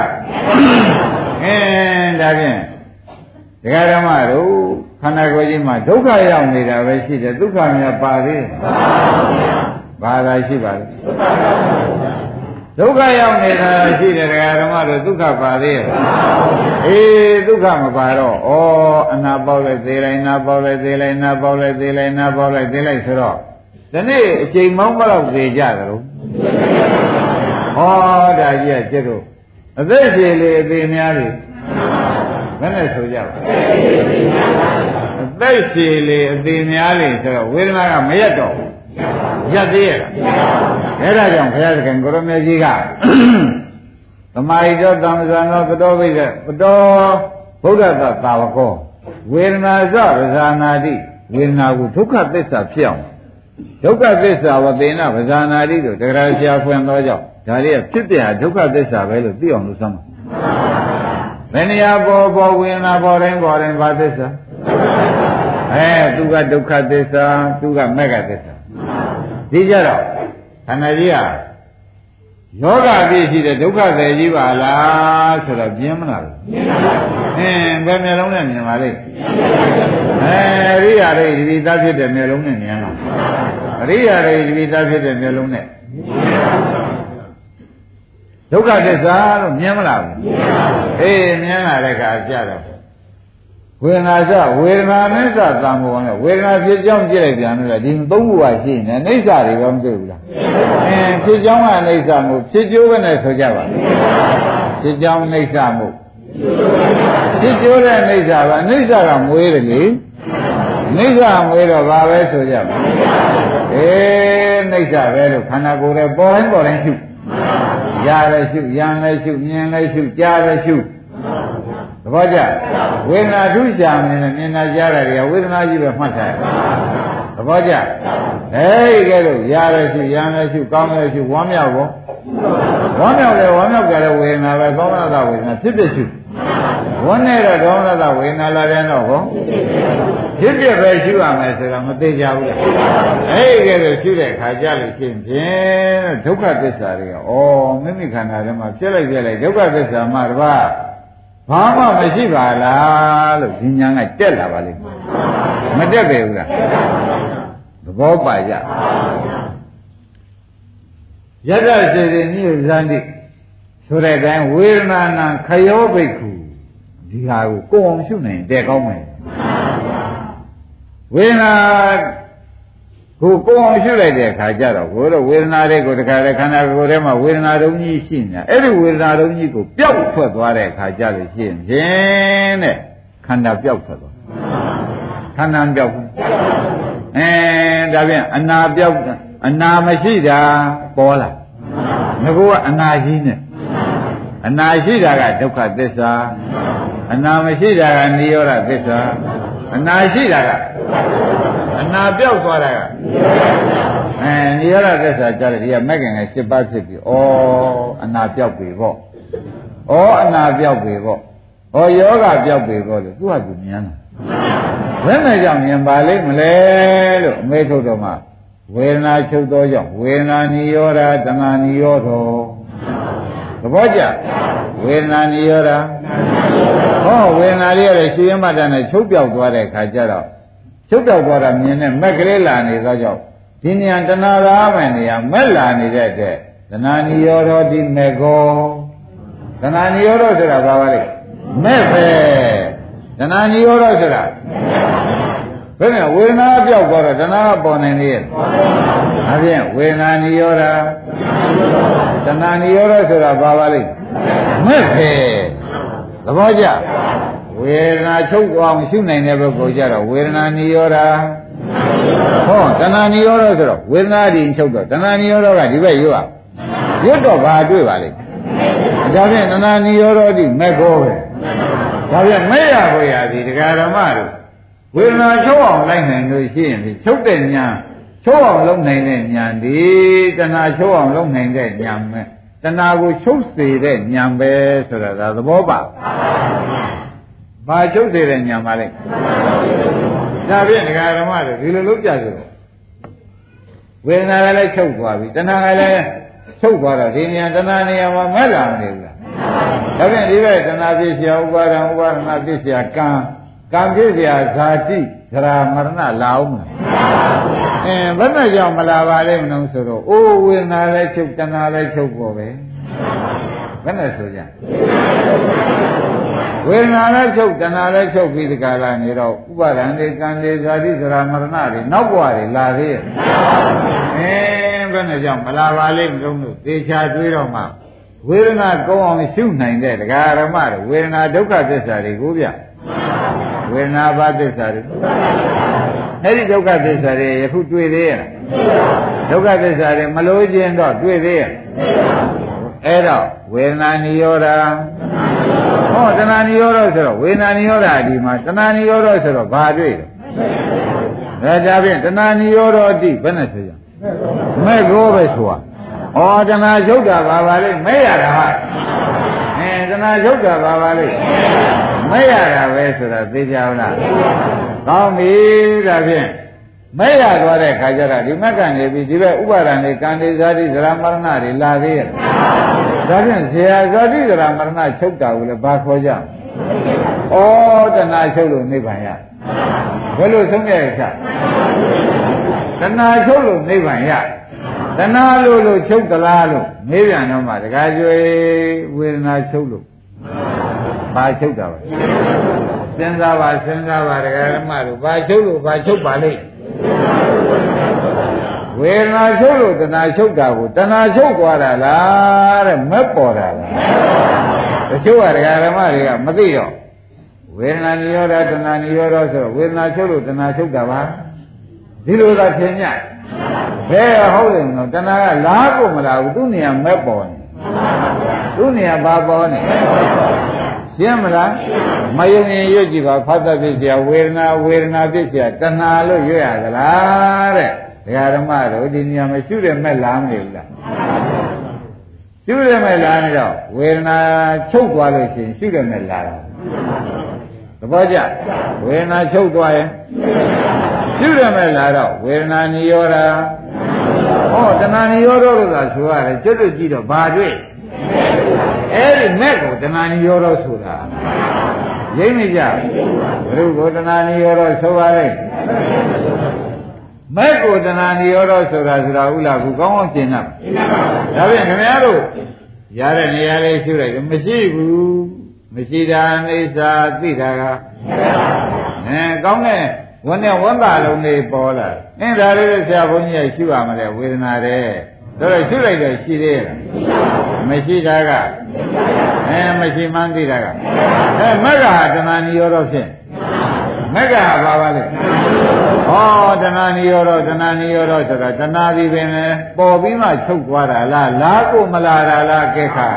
ဒါဖြင့်ဒကာဓမ္မတို့ခန္ဓာကိုယ်ကြီးမှာဒုက္ခရောက်နေတာပဲရှိတယ်ဒုက္ခများပါသေးဘာသာရှိပါလဲဒုက္ခရောက်နေတာရှိတယ်ဒကာဓမ္မတို့ဒုက္ခပါသေးရဲ့အေးဒုက္ခမပါတော့အနာပေါက်လိုက်သေးလိုက်နာပေါက်လိုက်သေးလိုက်နာပေါက်လိုက်သေးလိုက်နာပေါက်လိုက်သေးလိုက်ဆိုတော့ဒီနေ့အချိန်မောင်းမတော့သေးကြတယ်လို့ဒါကြီးကကျတော့အသက်ရှင်လေအသေးများလေဘယ်နဲ့ဆိုကြပါအသက်ရှင်လေအသေးများလေဆိုတော့ဝေဒနာကမရက်တော့ဘူးရက်သေးရဲ့အဲ့ဒါကြောင့်ဘုရားသခင်ကိုရမေကြီးကသမာဟိတောသံဃာနောပတောဘိကပတောဗုဒ္ဓသာဝကောဝေဒနာစပဇာနာတိဝေဒနာကိုဒုက္ခသစ္စာဖြစ်အောင်ဒုက္ခသစ္စာဝသေနပဇာနာတိတို့တရားဆရာဖွင့်သောကြောင့်ဒါလေးကဖြစ်ပြဒုက္ခသစ္စာပဲလို့သိအောင်လို့စမ်းပါဘယ်နေရာပေါ်ဝေဒနာပေါ်တိုင်းဘာသစ္စာသူကဒုက္ခသစ္စာသူကမေဃသစ္စာဒီကြတော့ခန္ဓာကြီးကယောဂအပြည့်ရှိတဲ့ဒုက္ခတွေကြီးပါလားဆိုတော့ပြင်းမလားပြင်းပါဘူးဘယ်မျိုးလုံးနဲ့မြင်ပါလိမ့်အရိယာတွေဒီသားဖြစ်တဲ့မျိုးလုံးနဲ့မြင်လားအရိယာတွေဒီသားဖြစ်တဲ့မျိုးလုံးနဲ့ဒုက္ခသစ္စာလို့မြင်မလားဘူးမြင်လာတဲ့အခါကြတော့ဝေဒနာစဝေဒနာနဲ့စသံဃောနဲ့ဝေဒနာဖြစ်ကြောင်းကြည့်လိုက်ပြန်လို့ဒီသုံးခုပါရှိနေအိဋ္ဌာတွေတော့မတွေ့ဘူးလားဖြစ်ကြောင်းကအိဋ္ဌာမို့ဖြစ်ကျိုးပဲနဲ့ဆိုကြပါဖြစ်ကြောင်းအိဋ္ဌာမို့ဖြစ်ကျိုးတဲ့အိဋ္ဌာကအိဋ္ဌာကမွေးတယ်လေအိဋ္ဌာမွေးတော့ဘာပဲဆိုကြပါအိဋ္ဌာပဲလို့ခန္ဓာကိုယ်ရဲ့ပေါ်တိုင်းရှုရလည်းရှုရံလည်းရှုမြင်လည်းရှုကြားလည်းရှုသဘောကျဝေဒနာထုရှာမနေနဲ့မြင်တာကြားတာတွေကဝေဒနာကြီးပဲမှတ်ထားတယ်သဘောကျကဲလို့ရလည်းရှုရံလည်းရှုကောင်းလည်းရှုဝမ်းမြောက်ဖို့ဝမ်းမြောက်ကြတဲ့ဝေဒနာပဲသောမနတဝေဒနာဖြစ်ဖြစ်ရှုဝမ်းနဲ့တော့သောမနတဝေဒနာလာတဲ့တော့ဟောဖြစ်ဖြစ်ပဲရှုရမယ်ဆိုတော့မသိကြဘူးလားကဲလို့ရှုတဲ့ခါကြလို့ရှင်းဖြင့်ဒုက္ခသစ္စာတွေကမိမိခန္ဓာထဲမှာဖြစ်လိုက်ဒုက္ခသစ္စာမှတပါးဘာမှမရှိပါလားလို့ဒီညာကတက်လာပါလိမ့်မတက်ပဲဘူးလားသဘောပါကြယတ္တစေတိနိဇန္တိဆိုတဲ့အတိုင်းဝေဒနာနာခယောဘိက္ခုဒီဟာကိုကိုယ်အောင်ရှုနိုင်တဲ့ကောင်းမယ်ဝေဒနာကိုအောင်ရှုလိုက်တဲ့အခါကျတော့ကိုယ်တော့ဝေဒနာတွေကိုတခါတည်းခန္ဓာကိုယ်ထဲမှာဝေဒနာတုံးကြီးရှိနေတာအဲ့ဒီဝေဒနာတုံးကြီးကိုပျောက်ထွက်သွားတဲ့အခါကျလို့ရှိရင်ဖြင့်တဲ့ခန္ဓာပျောက်ထွက်သွားခန္ဓာပျောက်ဘူးဒါဖြင့်အနာပျောက်အနာမရှိတာပေါ်လာမကောကအနာကြီးနဲ့အနာရှိတာကဒုက္ခသစ္စာအနာမရှိတာကနိရောဓသစ္စာအနာရှိတာကအနာပြောက်သွားတာကနိရောဓသစ္စာကြားတယ်ဒီကမဂ္ဂင်က7ပါးဖြစ်ပြီဩအနာပြောက်ပြီပေါ့ဩအနာပြောက်ပြီပေါ့ဩယောဂပြောက်ပြီပေါ့လို့သူကသူမြင်တာဘယ်နဲ့ကြောင့်မြင်ပါလိမ့်မလဲလို့အမေထုတ်တော်မှာဝေဒနာချုပ်သောကြောင့်ဝေဒနာနိရောဓတဏှာနိရောဓသဘောကျဝေဒနာနိရောဓဟောဝေဒနာလေးရတယ်ရှင်ရမတ္တနဲ့ချုပ်ပြောက်သွားတဲ့ခါကျတော့ချုပ်ပြောက်သွားတာမြင်တဲ့မက်ကလေးလာနေသောကြောင့်ဒီနေရာတဏှာရာမယ်နေရာမက်လာနေတဲ့အတွက်တဏှာနိရောဓဒီမေကောတဏှာနိရောဓဆိုတာဘာပါလဲမဲ့ပဲတဏှာနိရောဓဆိုတာဘယ်နဲ့ဝေဒနာပြောက်သွားတော့တဏှာပေါ်နေနေရဲ့ဒါဖြင့်ဝေဒနာနိရောဓတဏှာနိရောဓဆိုတာဘာပါလဲမဲ့ပဲသဘောကျဝေဒနာချုပ်အောင်ရှုနိုင်တဲ့ပုဂ္ဂိုလ်ကြတော့ဝေဒနာနိရောဓဟောတဏှာနိရောဓဆိုတော့ဝေဒနာဒီချုပ်တော့တဏှာနိရောဓကဒီဘက်ရွတ်ရွတ်တော့ဘာတွေ့ပါလိမ့်ဒါဖြင့်တဏှာနိရောဓဒီမဲ့ကောပဲဒါဖြင့်မဲ့ရဖို့ရသည်တရားဓမ္မတို့ဝေဒနာချုပ်အောင်လိုက်နိုင်လို့ရှိရင်ချုပ်တဲ့ညာချုပ်အောင်လုပ်နိုင်တဲ့ညာဒီတဏှာချုပ်အောင်လုပ်နိုင်တဲ့ညာမဲ့တဏှာကိုချုပ်စေတဲ့ညာပဲဆိုတာဒါသဘောပါဘာချုပ်စေတဲ့ညာပါလဲဒါဖြင့်ဒကာဓမ္မတွေဒီလိုလုပ်ကြဆိုဝေဒနာကလည်းချုပ်သွားပြီတဏှာကလည်းချုပ်သွားတော့ဒီနေရာတဏှာနေရာမှာမဲ့လာမနေဘူးလားဒါဖြင့်ဒီဘက်တဏှာဖြစ်เสียဥပါဒံဥပါဒနာဖြစ်เสียကံကံဖြစ်เสียဇာတိသရမရဏလာအောင်မလားဘယ်နဲ့ကြောင့်မလာပါလဲမလို့ဆိုတော့အိုးဝေဒနာလည်းချုပ်တဏှာလည်းချုပ်ပေါ်ပဲဘယ်နဲ့ဆိုကြဝေဒနာလည်းချုပ်တဏှာလည်းချုပ်ပြီးဒီကလာနေတော့ဥပါဒံတွေကံတွေဇာတိသရမရဏတွေနောက်ဘဝတွေလာသေးရဲ့ဘယ်နဲ့ကြောင့်မလာပါလိမ့်မလို့သေချာတွေးတော့မှဝေဒနာကောင်းအောင်ရှုနိုင်တဲ့တရားဓမ္မတွေဝေဒနာဒုက္ခသစ္စာတွေကိုဗျဝေဒနာဘာသစ္စာတွေအဲ့ဒီဒုက္ခသစ္စာတွေယခုတွေ့သေးရဲ့ဒုက္ခသစ္စာတွေမလို့ခြင်းတော့တွေ့သေးရဲ့အဲ့တော့ဝေဒနာနိရောဓဟောတဏှာနိရောဓဆိုတော့ဝေဒနာနိရောဓဒီမှာတဏှာနိရောဓဆိုတော့ဘာတွေ့လဲဒါဖြင့်တဏှာနိရောဓတိဘယ်နဲ့ဆိုကြမဲ့ကောပဲဆိုတာဩတဏှာချုပ်တာပါပါလိမ့်မဲ့ရတာဟာတဏှာချုပ်တာပါပါလိမ့်မဲ့ရတာပဲဆိုတာသိကြဘူးလားကောင်းပြီဒါဖြင့်မဲ့ရသွားတဲ့ခါကျတော့ဒီမက်ကနေပြီးဒီဘက်ဥပါဒံတွေကံတွေဇာတိဇရာမရဏတွေလာသေးရဲ့ဒါဖြင့်ဇေယဇာတိဇရာမရဏချုပ်တာကိုလည်းဘာခေါ်ကြဩတဏှာချုပ်လို့နိဗ္ဗာန်ရဘယ်လိုဆုံးရချတဏှာချုပ်လို့နိဗ္ဗာန်ရတဏှာလို့ချုပ်သလားလို့မေးပြန်တော့မှတခါကျွေးဝေဒနာချုပ်လို့ဘာချုပ်တာပါစဉ်းစားပါဒကာဓမ္မတို့ဘာချုပ်လို့ဘာချုပ်ပါလိမ့်ဝေဒနာချုပ်လို့တဏှာချုပ်တာကိုတဏှာချုပ်သွားတာလားတဲ့မက်ပေါ်တာလားတချို့ကဒကာဓမ္မတွေကမသိတော့ဝေဒနာနိရောဓတဏှာနိရောဓဆိုတော့ဝေဒနာချုပ်လို့တဏှာချုပ်တာပါဒီလိုသာထင်ကြဘယ်ဟုတ်တယ်နော်တဏှာကလားကိုမလားဘူးသူ့နေရာမက်ပေါ်နေသူ့နေရာဘာပေါ်နေရှင်းမလားမယုံရင်ရွတ်ကြည့်ပါဖတ်တတ်ဖြစ်เสียဝေဒနာဖြစ်เสียတဏှာလို့ရွတ်ရသလားတဲ့ဒကာဓမ္မတို့ဒီနေရာမှာရှုတယ်မဲ့လားမနေဘူးလားရှုတယ်မဲ့လားနေတော့ဝေဒနာချုပ်သွားလို့ရှိရင်ရှုတယ်မဲ့လားတော့သဘောကျဝေဒနာချုပ်သွားရင်ရှုတယ်မဲ့လားတော့ဝေဒနာနိရောဓဟောတဏှာနိရောဓလို့သာဆိုရတယ်ကျွတ်ကြည့်တော့ဘာတွေ့အဲ့ဒီမဲ့ကိုတဏှာနိရောဓဆိုတာရိပ်မကြဘုရုကိုတဏှာနိရောဓဆိုပါလေမဲ့ကိုတဏှာနိရောဓဆိုတာဥလားခုကောင်းကောင်းရှင်းတာဒါဖြင့်ခင်ဗျားတို့ရတဲ့နေရာလေးရှုလိုက်တော့မရှိဘူးမရှိတာအိစ္ဆာသိတာကကောင်းတဲ့ဝန်နဲ့ဝန်တာလုံးလေးပေါ်လာဒါလေးဆရာဘုန်းကြီးကရှုရမလဲဝေဒနာတဲ့ဆိုတော့ရှုလိုက်တော့ရှိသေးရဲ့မရှိတာကမရှိမှန်းသိတာကမက်ကတဏှာနိရောဓဖြင့်မက်ကဘာပါလဲဟောတဏှာနိရောဓဆိုတာတဏှာဒီပင်လေပေါ်ပြီးမှချုပ်သွားတာလားလားကိုမလာတာလားကဲခါ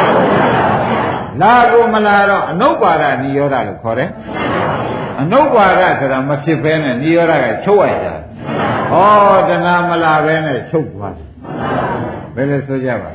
လားကိုမလာတော့အနုပ္ပါဒနိရောဓလို့ခေါ်တယ်အနုပ္ပါဒဆိုတာမဖြစ်ဘဲနဲ့နိရောဓကချုပ်ရတာဟောတဏှာမလာဘဲနဲ့ချုပ်သွားတယ်ဘယ်လိုဆိုကြပါ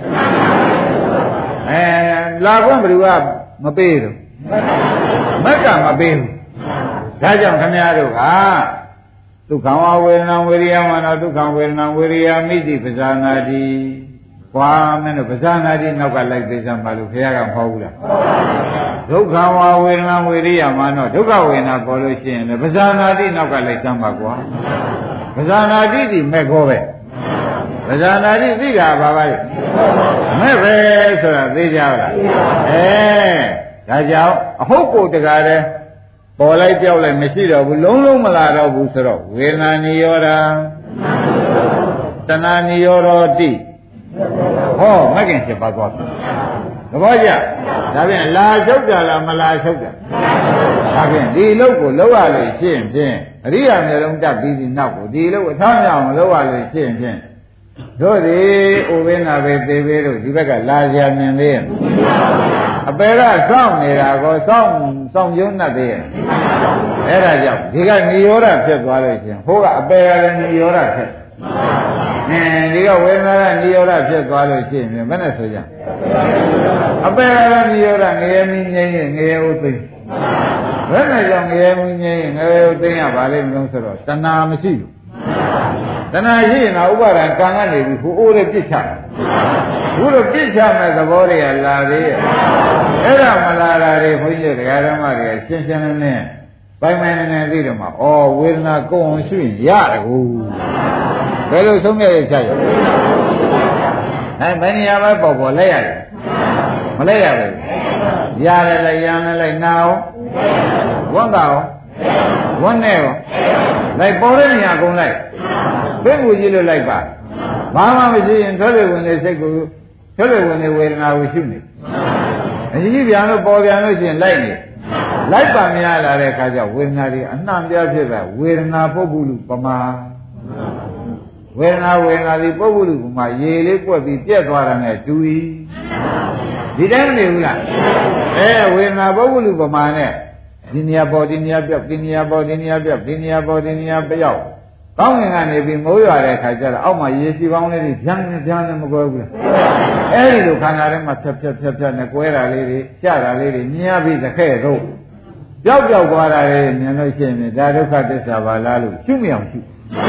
လာခွင့်ဘယ်သူကမပေးတော့မက်ကမပေးဘူးဒါကြောင့်ခမည်းတော်ကဒုက္ခဝဝေဒနာဝေရိယမနောဒုက္ခဝေဒနာဝေရိယမိတိပဇာနာတိကွာမင်းတို့ပဇာနာတိနောက်ကလိုက်သေးစမ်းပါလို့ခင်ဗျားကမဟုတ်ဘူးလားဒုက္ခဝဝေဒနာဝေရိယမနောဒုက္ခဝေဒနာပေါ်လို့ရှိရင်လည်းပဇာနာတိနောက်ကလိုက်စမ်းပါကွာပဇာနာတိဒီမဲ့ခေါ်ပဲပဇာနာတိသိတာဘာပါလဲမဲ့ပဲဆိုတာသိကြလားဒါကြောင့်အဟုတ်ကိုတကားတယ်ပေါ်လိုက်ပြောက်လိုက်မရှိတော့ဘူးလုံးလုံးမလာတော့ဘူးဆိုတော့ဝေဒနာနိရောဓတဏှာနိရောဓတိဟောမကင်ဖြစ်ပါသွားပြီသဘောကျဒါဖြင့်လာချုပ်တာလားမလာချုပ်တာဒါဖြင့်ဒီလုတ်ကိုလောက်ရလို့ရှိရင်ဖြင့်အရိယာမျိုးလုံးတက်ပြီးဒီနောက်ကိုဒီလုတ်အထောင်းအောင်လောက်ရလို့ရှိရင်ဖြင့်တို့ဒီဥပိ္ပနာပဲသေပေတို့ဒီဘက်ကလာကြမြင်သေးရဲ့အပေကစောင့်နေတာကိုစောင့်ကျုံနဲ့သေးရဲ့အဲ့ဒါကြောင့်ဒီကနိရောဓဖြစ်သွားလို့ရှင်ဟိုကအပေကလည်းနိရောဓဖြစ်ဒီကဝေဒနာကနိရောဓဖြစ်သွားလို့ရှိရင်ဘယ်နဲ့ဆိုကြအပေကလည်းနိရောဓငရေမင်းငြိမ်းရင်ငရေဥသိဘယ်နဲ့ကြောင့်ငရေမင်းငြိမ်းရင်ငရေဥသိရပါလိမ့်မလို့ဆိုတော့တဏှာမရှိဘူးတဏှာရှိရင်ဥပါဒံကံကနေပြီးဟိုအိုးလေးပြစ်ချဘူးလို့ပြစ်ချမဲ့သဘောတွေကလာသေးရဲ့အဲ့ဒါမလာတာတွေခွင့်ရတရားဓမ္မတွေရှင်းရှင်းလင်းလင်းပိုင်ပိုင်နေသိတယ်မှာဩဝေဒနာကိုယ်အောင်ရှိရင်ရတယ်ကိုဘယ်လိုဆုံးဖြတ်ရချရဘယ်နေရာပဲပေါ်လိုက်ရတယ်မလိုက်ရဘူးရတယ်လည်းရမ်းလည်းနာအောင်ဝတ်ကောဝတ်နဲ့ရောလိုက်ပေါ်တဲ့နေရာကုန်လိုက်ဘယ်ကိုကြည့်လို့လိုက်ပါဘာမှမရှိရင်ထွက်လေဝင်လေစိတ်ကိုထွက်လေဝင်လေဝေဒနာကိုရှုနေအကြီးပြန်လို့ပေါ်ပြန်လို့ရှိရင်လိုက်နေလိုက်ပါမရလာတဲ့အခါကျဝေဒနာတွေအနှံ့ပြားဖြစ်တာဝေဒနာပုဂ္ဂုလူပမာဝေဒနာဒီပုဂ္ဂုလူပမာရေလေးပွက်ပြီးပြက်သွားတာနဲ့တူ၏ဒီတိုင်းမနေဘူးလားဝေဒနာပုဂ္ဂုလူပမာနဲ့ဒီနေရာပေါ်ဒီနေရာပြောက်ဒီနေရာပေါ်ဒီနေရာပြောက်ဒီနေရာပေါ်ဒီနေရာပြောက်ကောင်းငင်ကနေပြီးမိုးရွာတဲ့ခါကျတော့အောက်မှာရေစီပေါင်းလေးတွေဖြန်းနဲ့မကွဲဘူးလားအဲ့ဒီလိုခန္ဓာထဲမှာဖြတ်နဲ့ကွဲတာလေးတွေကျတာလေးတွေမြင်ရပြီးသခဲတော့ပျောက်သွားတာလေးမြင်လို့ရှိရင်ဒါဒုက္ခသစ္စာပါလားလို့ရှုမရအောင်ရှု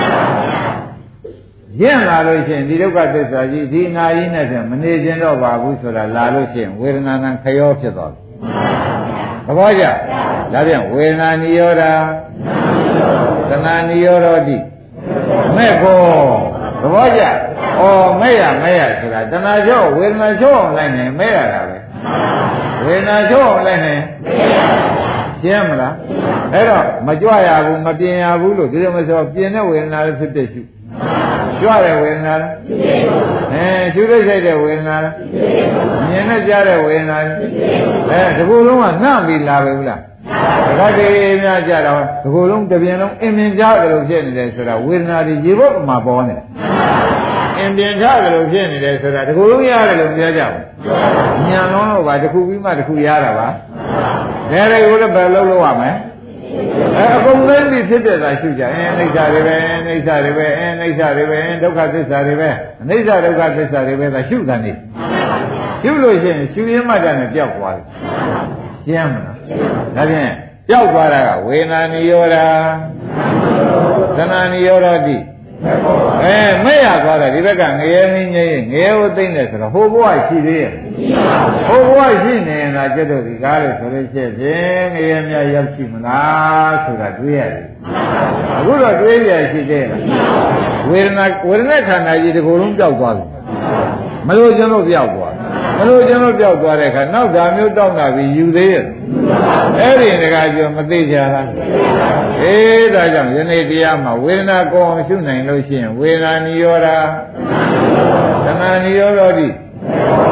ရင့်လာလို့ရှိရင်ဒီဒုက္ခသစ္စာကြီးဒီနာကြီးနဲ့ဆိုမနေခြင်းတော့ပါဘူးဆိုတာလာလို့ရှိရင်ဝေဒနာနံခရောဖြစ်သွားတယ်သဘောကျဒါပြန်ဝေဒနာနိရောဓတဏှာနိရောဓတိမဲ့ကိုသဘောကျမဲ့ရဆိုတာတဏှာချောဝေဒနာချောအောင်လိုက်နေမဲ့ရတာပဲဝေဒနာချောအောင်လိုက်နေရှင်းမလားအဲ့တော့မကြွရဘူးမပြင်ရဘူးလို့ဒီလိုမဆိုပြင်တဲ့ဝေဒနာလည်းဖြစ်ဖြစ်ရှုကြွတဲ့ဝေဒနာလည်းရှုလို့ရှိတဲ့ဝေဒနာလည်းမြင်နဲ့ကြားတဲ့ဝေဒနာလည်းဒီကုလုံးကနှံ့ပြီးလာပဲဘူးလားတခါတည်းများကြတော့ဒီကုလုံးတစ်ပြင်းလုံးအင်မြင်ကြားတယ်လို့ဖြစ်နေတယ်ဆိုတာဝေဒနာတွေရေဘုတ်မှာပေါ်နေတယ်အင်ပြင်ကြားတယ်လို့ဖြစ်နေတယ်ဆိုတာဒီကုလုံးရတယ်လို့ပြောကြဘူးညံလုံးတော့ပါတစ်ခုပြီးမှတစ်ခုရတာပါဒါတွေကိုလည်းဘယ်လုပ်ရမလဲအကုန်လုံးပြီးဖြစ်တဲ့သာရှုကြအိဋ္ဌာတွေပဲအိဋ္ဌာတွေပဲအိဋ္ဌာတွေပဲဒုက္ခသစ္စာတွေပဲအနိစ္စဒုက္ခသစ္စာတွေပဲသာရှုတာနေရှုလို့ရှိရင်ရှုရင်းမှတ်တာနဲ့ပျောက်သွားတယ်ရှင်းမလားဒါဖြင့်ပျောက်သွားတာကဝေဒနာနိရောဓသဏ္ဍာနိရောဓတိမဲ့ရသွားတယ်ဒီဘက်ကငရဲမင်းကြီးငရဲကိုသိမ့်တယ်ဆိုတော့ဟိုဘဝရှိသေးရဲ့ဟိုဘဝရှိနေရင်သာကျွတ်တို့ဒီကားလို့ဆိုလို့ရှိရင်ငရဲများရောက်ရှိမလားဆိုတာတွေးရတယ်အခုတော့တွေးရရှိသေးတယ်ဝေဒနာခန္ဓာကြီးဒီကိုယ်လုံးပျောက်သွားပြီမလို့ကျွန်တော်ပျောက်သွားမလို့ကျွန်တော်ပျောက်သွားတဲ့အခါနောက်ဓာမျိုးတောင်းတာပြီးယူသေးရဲ့အဲ့ဒီတကားပြောမသိကြလားဒါကြောင့်ယနေ့တရားမှာဝေဒနာကိုအောင်ရှုနိုင်လို့ရှိရင်ဝေဒနာနိရောဓတဏှာနိရောဓတိ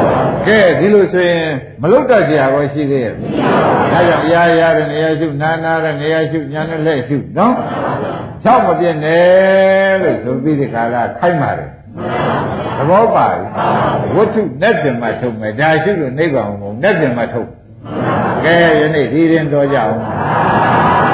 ကဲဒီလိုဆိုရင်မလုတ်တတ်ကြရောရှိသေးရဲ့ဒါကြောင့်ရာတဲ့နေရာရှုနာတဲ့နေရာရှုညာနဲ့လက်ရှုနော်ချောက်မပြည့်နဲ့လို့ဆိုပြီးဒီခါကခိုင်းပါတယ်သဘောပါပြီဝတ္ထုနဲ့တင်မှထုတ်မယ်ဒါရှုလို့နိဗ္ဗာန်ကိုနဲ့တင်မှထုတ်ကဲယနေ့ဒီရင်တော်ကြအောင်